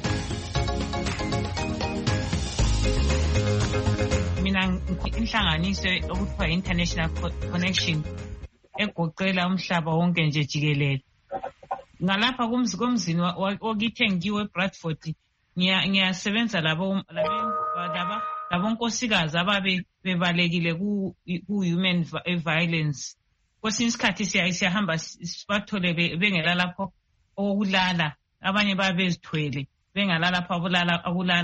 Mina inhlanganiso okuthiwa International Connection egoqela umhlaba wonke nje jikelele. Ngalapha kumzi komzini okithi ngiwe eBradford ngiyasebenza labo laba labo nkosikazi ababe bebalekile ku human violence. Kwesinye isikhathi siyahamba sibathole bengela lapho okulala, abanye babezithwele bengalala lapho abulala abulala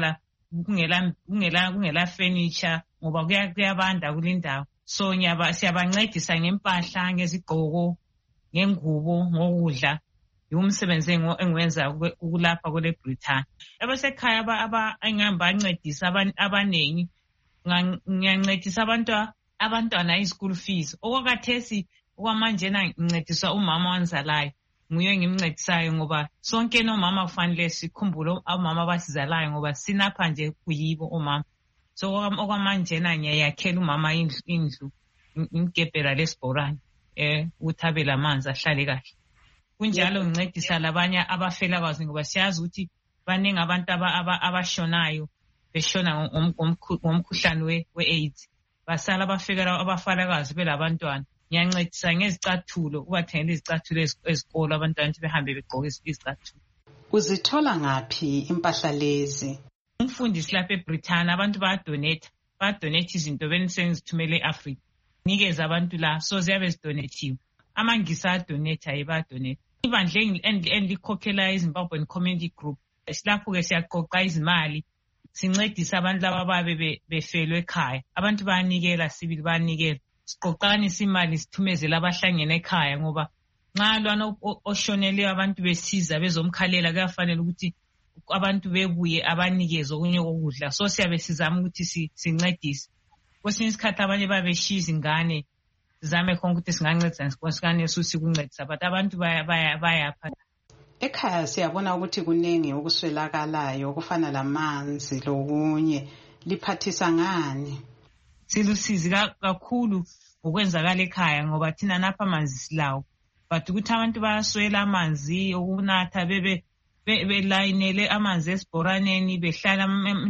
kungela kungela kungela furniture ngoba kuyabanda kulindawo. So nyaba siyabancedisa ngempahla, ngezigqoko, ngengubo, ngokudla. Umsebenzi engiwenza ukulapha kule Britain. Abasekhaya aba engihamba ancedisa abaningi, ngiyancedisa abantu abantwana i-school fees. Okwakathesi okwamanje ngincedisa umama wanzalayo. Nguye ngimncedisayo ngoba sonke nomama kufanele sikhumbule omama abasizalayo ngoba sinapha nje kuyibo omama. So okwamanje ngiyayakhela umama indlu indlu imgebhela lesibhorane eh uthabela amanzi ahlale kahle. Kunjalo ngincedisa labanye abafela kwazi ngoba siyazi ukuthi baningi abantu abashonayo beshona ngomkhuhlane we-AIDS. Basala abafika abafala kwazi belabantwana. Ngiyancedisa ngezicathulo ubathengele izicathulo ezikolo abantwana ukuthi behambe begqoke izicathulo.
Uzithola ngaphi impahla lezi?
Umfundisi lapha eBritain abantu bayadonate, bayadonate izinto benisengizithumele eAfrica. Nikeza abantu la so ziyabe zidonathiwe. Amangisa adonate ayibadonate. Ibandla engilikhokhela iZimbabwean Community Group. Silapho ke siyaqoqa izimali. Sincedisa abantu laba babe befelwe ekhaya. Abantu bayanikela sibili bayanikela. Siqoqanisa imali sithumezela abahlangene ekhaya ngoba nxa lwana oshonele abantu besiza bezomkhalela kuyafanele ukuthi abantu bebuye abanikeze okunye kokudla. So siyabe sizama ukuthi sincedise. Kwesinye isikhathi abanye babeshiya izingane zame khona ukuthi singancedisa ngesikhathi susi kuncedisa but abantu baya baya bayapha.
Ekhaya siyabona ukuthi kunengi okuswelakalayo okufana lamanzi lokunye. Liphathisa ngani?
Silusizi kakhulu ukwenzakala ekhaya ngoba thina napha amanzi silawo. But ukuthi abantu bayaswela amanzi okunatha bebe belayinele amanzi esibhoraneni behlala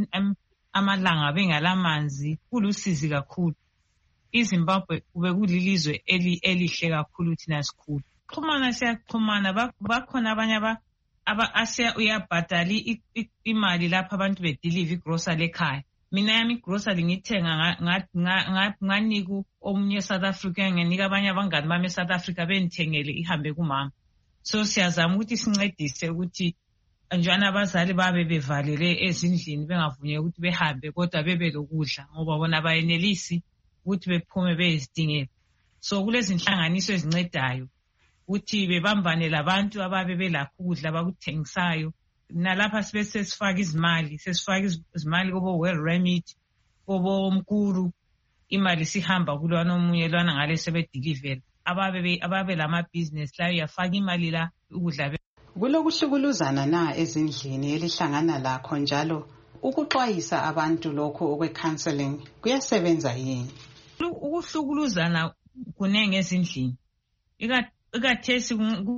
amalanga bengalamanzi kulusizi kakhulu. iZimbabwe kube kulilizwe elihle kakhulu thina sikhulu. Xhumana siyaxhumana bakhona abanye aba asiya uyabhadala imali lapha abantu bedeliver igrocery ekhaya. Mina yami igrocery ngithenga nganika omunye South Africa nginika abanye abangani bami South Africa benithengele ihambe kumama. So siyazama ukuthi sincedise ukuthi njana abazali babe bevalele ezindlini bengavunyelwa ukuthi behambe kodwa bebe lokudla ngoba bona bayenelisi ukuthi bephume bezidingela. So kulezi inhlanganiso ezincedayo ukuthi bebambane labantu ababe belakho ukudla bakuthengisayo. Nalapha sibe sesifaka izimali, sesifaka izimali kubo Well Remit, kubo Mkuru, imali sihamba kulwana omunye lwana ngale sebedeliver. Ababe ababe lama business la uyafaka imali la ukudla.
Kulokuhlukuluzana na ezindlini elihlangana lakho njalo ukuxwayisa abantu lokho okwe counseling kuyasebenza yini?
Ukuhlukuluzana kunenge ezindlini. Ikathesi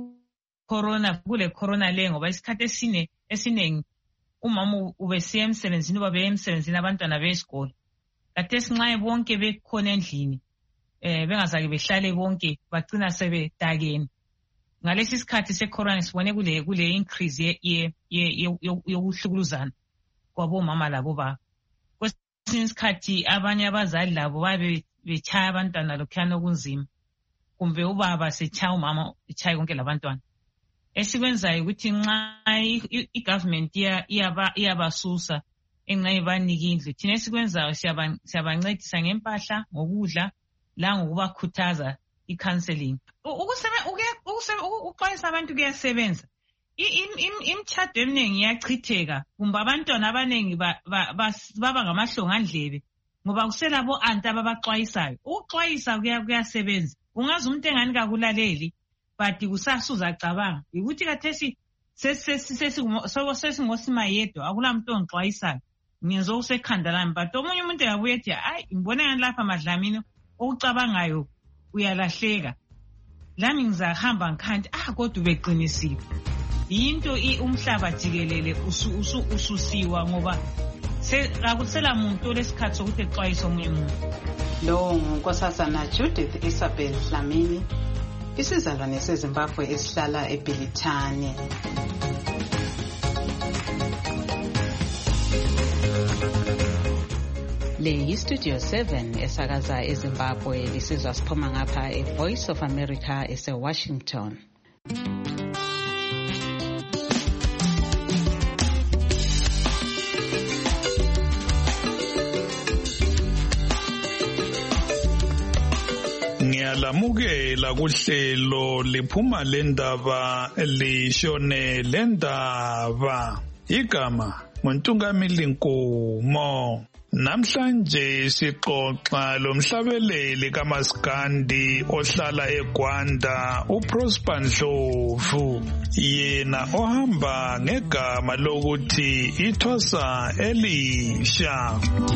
corona kule corona le ngoba isikhathi esine esiningi umama ubesiya emsebenzini babe emsebenzini abantwana besikolo. Kathesi nxa bonke bekhona endlini eh bengazake behlale bonke bagcina sebedakeni. Ngalesi sikhathi secorona sibone kule kule increase ye ye yokuhlukuluzana kwabomama labo ba. Kwesinye isikhathi abanye abazali labo babe bechaya abantwana lokhana okunzima. Kumbe ubaba sechaya umama echaya konke labantwana. Esikwenzayo ukuthi nxa igovernment iyaba iyabasusa enxa ibanike indlu thina esikwenzayo siyabancedisa ngempahla ngokudla la ngokubakhuthaza icounseling. Ukuxwayisa abantu kuyasebenza. Imtshado eminingi iyachitheka kumbe abantwana abaningi baba ngamahlonga ndlebe ngoba kuselabo anti ababaxwayisayo. Ukuxwayisa kuyasebenza. Ungazi umuntu engani kakulaleli but kusasuza acabanga ukuthi kathesi sesingosima yedwa akulamuntu ongixwayisayo ngiyenza okusekhanda lami but omunye umuntu yabuye ethi hayi ngibone ngani lapha madlamini okucabangayo uyalahleka. Lami ngizahamba ngikhanti ah kodwa ubeqinisile. Yinto umhlaba jikelele ususiwa ngoba akusela muntu lesikhathi sokuthi exwayisa omunye umuntu.
Lo ngunkosazana Judith Isabel Dlamini, isizalwane seZimbabwe esihlala eBilitane. Le yiStudio seven esakaza eZimbabwe lisizwa siphuma ngapha eVoice of America eseWashington.
Ngiyalamukela kuhlelo liphuma lendaba lishone lendaba. Igama nguNtungamili Nkomo. Namhlanje sixoxa lomhlabeleli kaMaskandi ohlala eGwanda uProsper Ndlovu, yena ohamba ngegama lokuthi iThwasa Elisha.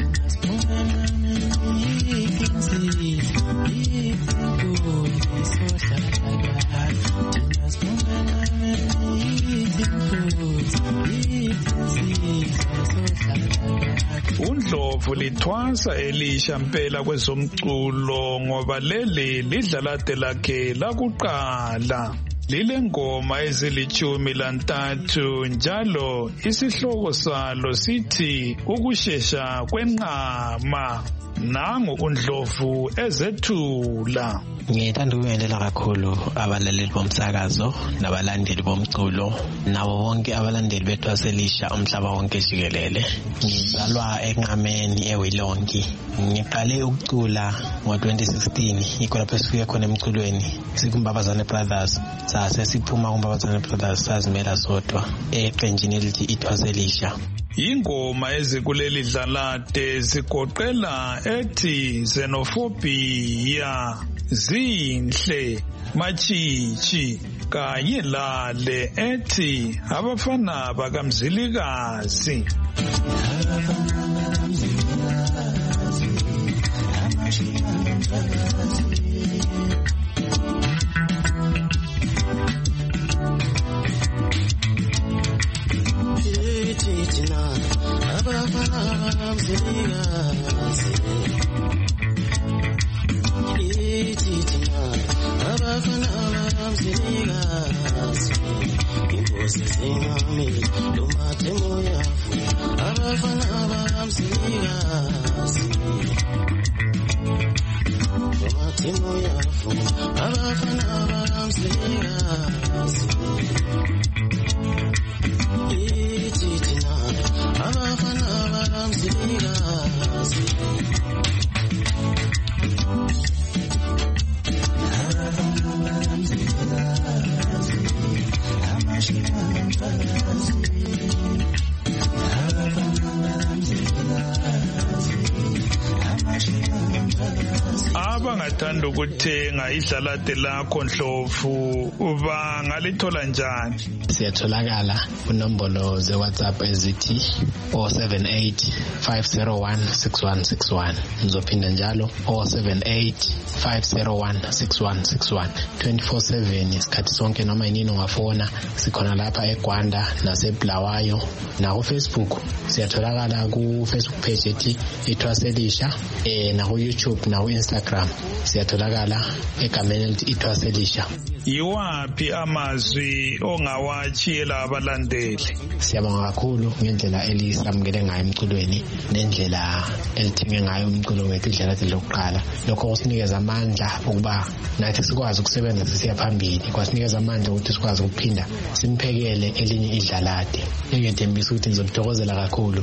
uNdlovu lithwasa Elisha mpela kwezomculo ngoba leli lidlalade lakhe lakuqala. Lile ngoma ezilichumi lantathu njalo isihloko salo sithi ukushesha kwenqama. Nangu uNdlovu ezethula.
Ngithanda ukubingelela kakhulu abalaleli bomsakazo nabalandeli bomculo nabo bonke abalandeli beThwasa Elisha umhlaba wonke jikelele. Ngizalwa eNqameni eWilongi. Ngiqale ukucula ngo-twenty sixteen yikho lapho sifike khona emculweni sikuMbabazane Brothers. Sase siphuma kuMbabazane Brothers sazimela sodwa eqenjini elithi iThwasa Elisha.
Ingoma ezikuleli dlalade zigoqela ethi xenophobia, zinhle, machichi kanye lale ethi abafana bakamzilikazi. Abangathanda ukuthenga idlalade lakho Ndlovu uba ngalithola njani?
Siyatholakala kunombolo ze WhatsApp ezithi zero seven eight five zero one six one six one. Ngizophinda njalo zero seven eight five zero one six one six one. twenty-four seven isikhathi sonke noma yini ungafona. Sikhona lapha eGwanda naseBulawayo na ku Facebook. Siyatholakala ku Facebook page ethi iThwasa Elisha, eh na ku YouTube na ku Instagram. Siyatholakala egameni elithi iThwasa Elisha.
Yiwaphi amazwi ongawatshiyela abalandeli?
Siyabonga kakhulu ngendlela elisamukele ngayo emculweni nendlela elithinge ngayo umculo wethu idlalade lokuqala. Lokho kusinikeza amandla ukuba nathi sikwazi ukusebenza sisiya phambili. Kwasinikeza amandla ukuthi sikwazi ukuphinda simphekele elinye idlalade. Ngiyethembisa ukuthi ngizomthokozela kakhulu.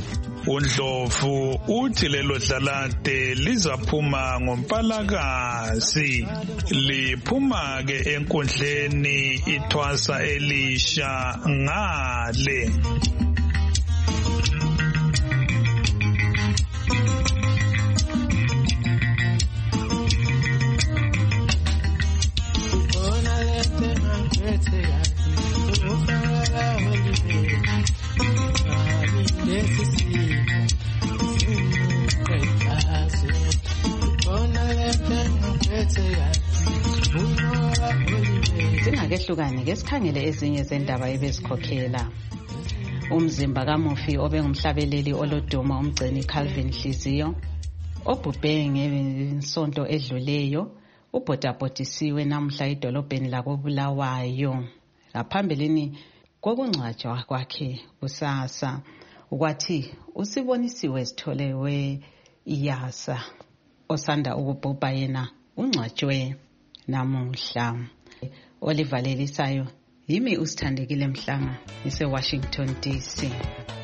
uNdlovu uthi lelo dlalade lizaphuma ngoMpalakazi. Liphuma ke enkundleni iThwasa Elisha ngale.
Singakehlukane ke sikhangele ezinye zendaba ebezikhokhela. Umzimba kaMufi obengumhlabeleli oloduma umgcini Calvin Hliziyo obhubhe ngesonto edluleyo ubhodabhodisiwe namhla idolobheni lakoBulawayo. Ngaphambilini kokungcwatshwa kwakhe kusasa ukwathi usibonisiwe sitholewe iyasa osanda ukubhubha yena ungcwatshwe namuhla. Oliver Lelisayo yimi usithandekile Mhlanga ise Washington D C.